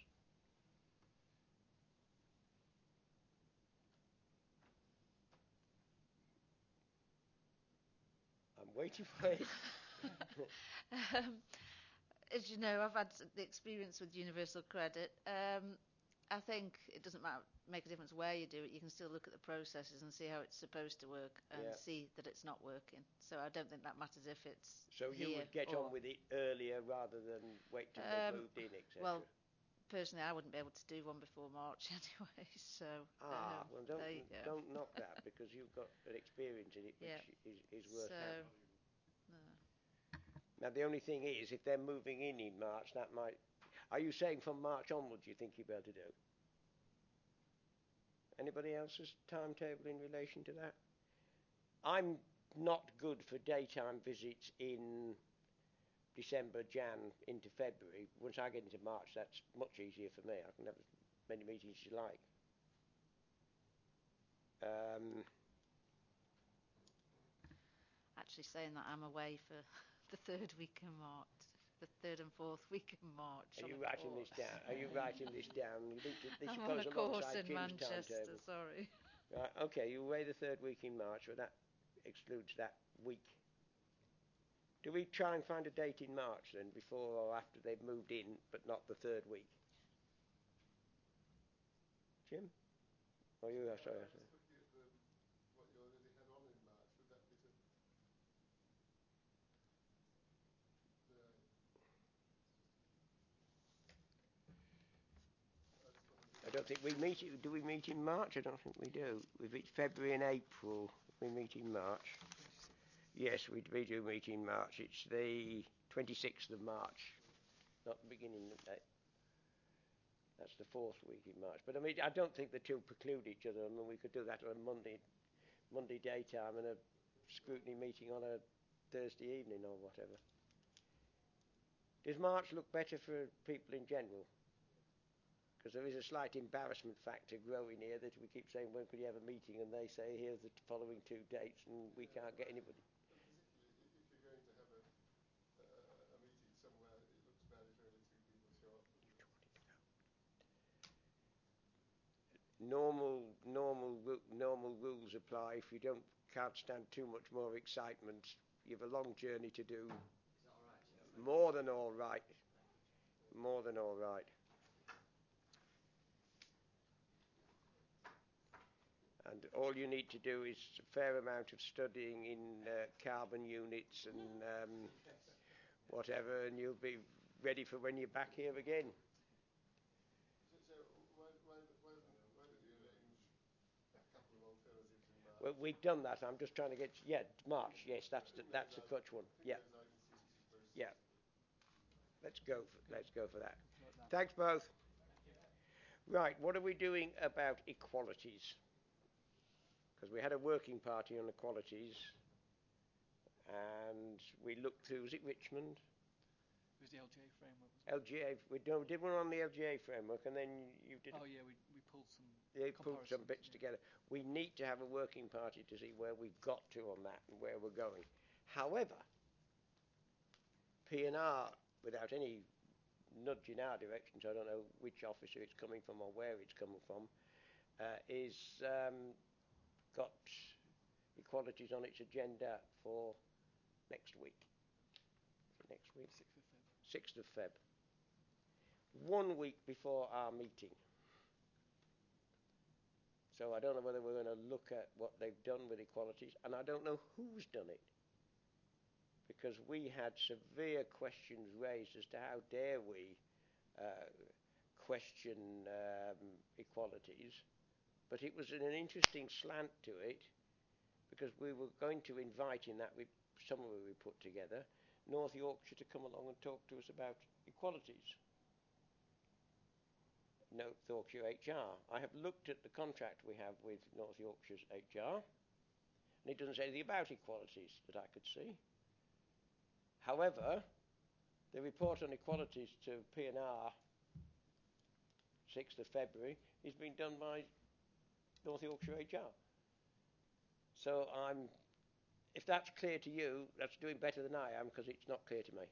I'm waiting for it.
As you know, I've had the experience with universal credit. I think it doesn't make a difference where you do it. You can still look at the processes and see how it's supposed to work and see that it's not working. So I don't think that matters if it's
So you would get on with it earlier rather than wait till they moved in, etc.
Well, personally, I wouldn't be able to do one before March anyway. So
well,
there you go.
don't knock that, because you've got an experience in it which is worth having. Now the only thing is, if they're moving in March, that might. Are you saying from March onwards you think you'll be able to do? Anybody else's timetable in relation to that? I'm not good for daytime visits in December, Jan into February. Once I get into March, that's much easier for me. I can have as many meetings as you like.
Actually saying that I'm away for the third week in March, the third and fourth week in March.
Are you writing this down? Are you writing this down? You think this
I'm
goes
on a course
alongside
in
Jim's
Manchester,
timetable.
sorry.
Right, okay, you're away the third week in March, but that excludes that week. Do we try and find a date in March then, before or after they've moved in, but not the third week? Jim? Or you? Sorry.
Just looking at what you already had on in March, would that be to...
I don't think we meet. Do we meet in March? I don't think we do. We meet February and April. We meet in March. Yes, we do meet in March. It's the 26th of March, not the beginning of that. That's the fourth week in March. But I mean, I don't think the two preclude each other. I mean, we could do that on a Monday daytime and a scrutiny meeting on a Thursday evening or whatever. Does March look better for people in general? Because there is a slight embarrassment factor growing here that we keep saying, when could you have a meeting? And they say, here's the following two dates, and we can't get anybody.
Particularly if you're going to have a meeting somewhere, it looks bad if only two people show up.
Normal rules apply. If you can't stand too much more excitement, you have a long journey to do. Is that all right? More than all right. More than all right. And all you need to do is a fair amount of studying in carbon units and whatever, and you'll be ready for when you're back here again.
So why don't you arrange a couple of alternatives in March?
Well, we've done that. I'm just trying to get... Yeah, March. Yes, that's the clutch one. Yeah. Yeah. Let's go for that. Thanks, both. Right, what are we doing about equalities? Because we had a working party on equalities, and we looked through, was it Richmond?
It was the LGA framework.
LGA, we did one on the LGA framework, and then you did...
Oh yeah, we pulled some...
They pulled some bits together. We need to have a working party to see where we've got to on that and where we're going. However, P&R, without any nudge in our direction, so I don't know which officer it's coming from or where it's coming from, is... got equalities on its agenda for next week. Next week?
6th of Feb.
6th of Feb. 1 week before our meeting. So I don't know whether we're going to look at what they've done with equalities, and I don't know who's done it. Because we had severe questions raised as to how dare we question equalities. But it was an interesting slant to it, because we were going to invite in that summary we put together North Yorkshire to come along and talk to us about equalities. North Yorkshire HR. I have looked at the contract we have with North Yorkshire's HR, and it doesn't say anything about equalities that I could see. However, the report on equalities to P&R 6th of February is being done by North Yorkshire HR. So if that's clear to you, that's doing better than I am, because it's not clear to me.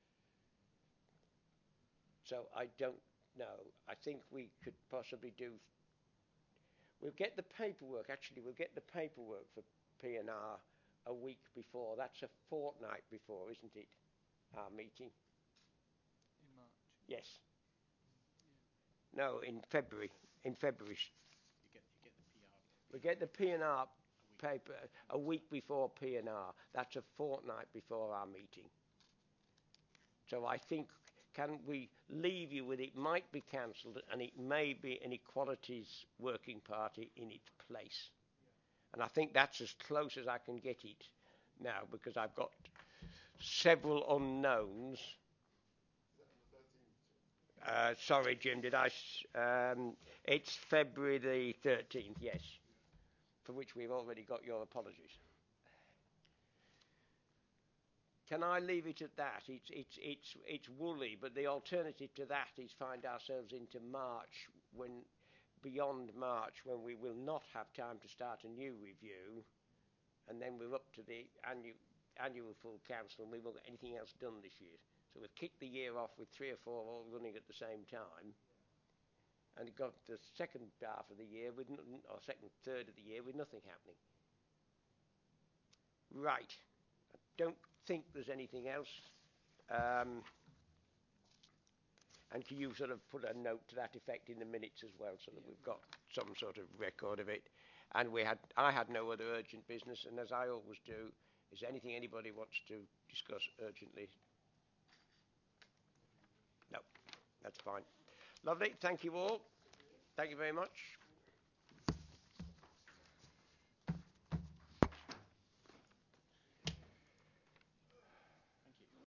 So I don't know. I think we could possibly we'll get the paperwork for P&R a week before. That's a fortnight before, isn't it? Our meeting.
In March.
Yes. No, in February. In February.
You get the PR.
We get the P&R paper a week before P&R. That's a fortnight before our meeting. So I think, can we leave you with it might be cancelled and it may be an equalities working party in its place. And I think that's as close as I can get it now, because I've got several unknowns. Sorry, Jim, it's February the 13th, yes, for which we've already got your apologies. Can I leave it at that? It's woolly, but the alternative to that is find ourselves into March, beyond March, when we will not have time to start a new review, and then we're up to the annual full council, and we won't get anything else done this year. So we've kicked the year off with 3 or 4 all running at the same time, and it got the second half of the year or second third of the year with nothing happening. Right. I don't think there's anything else. And can you sort of put a note to that effect in the minutes as well, so that we've got some sort of record of it? And I had no other urgent business, and as I always do, is there anything anybody wants to discuss urgently? No, that's fine. Lovely, thank you all. Thank you very much.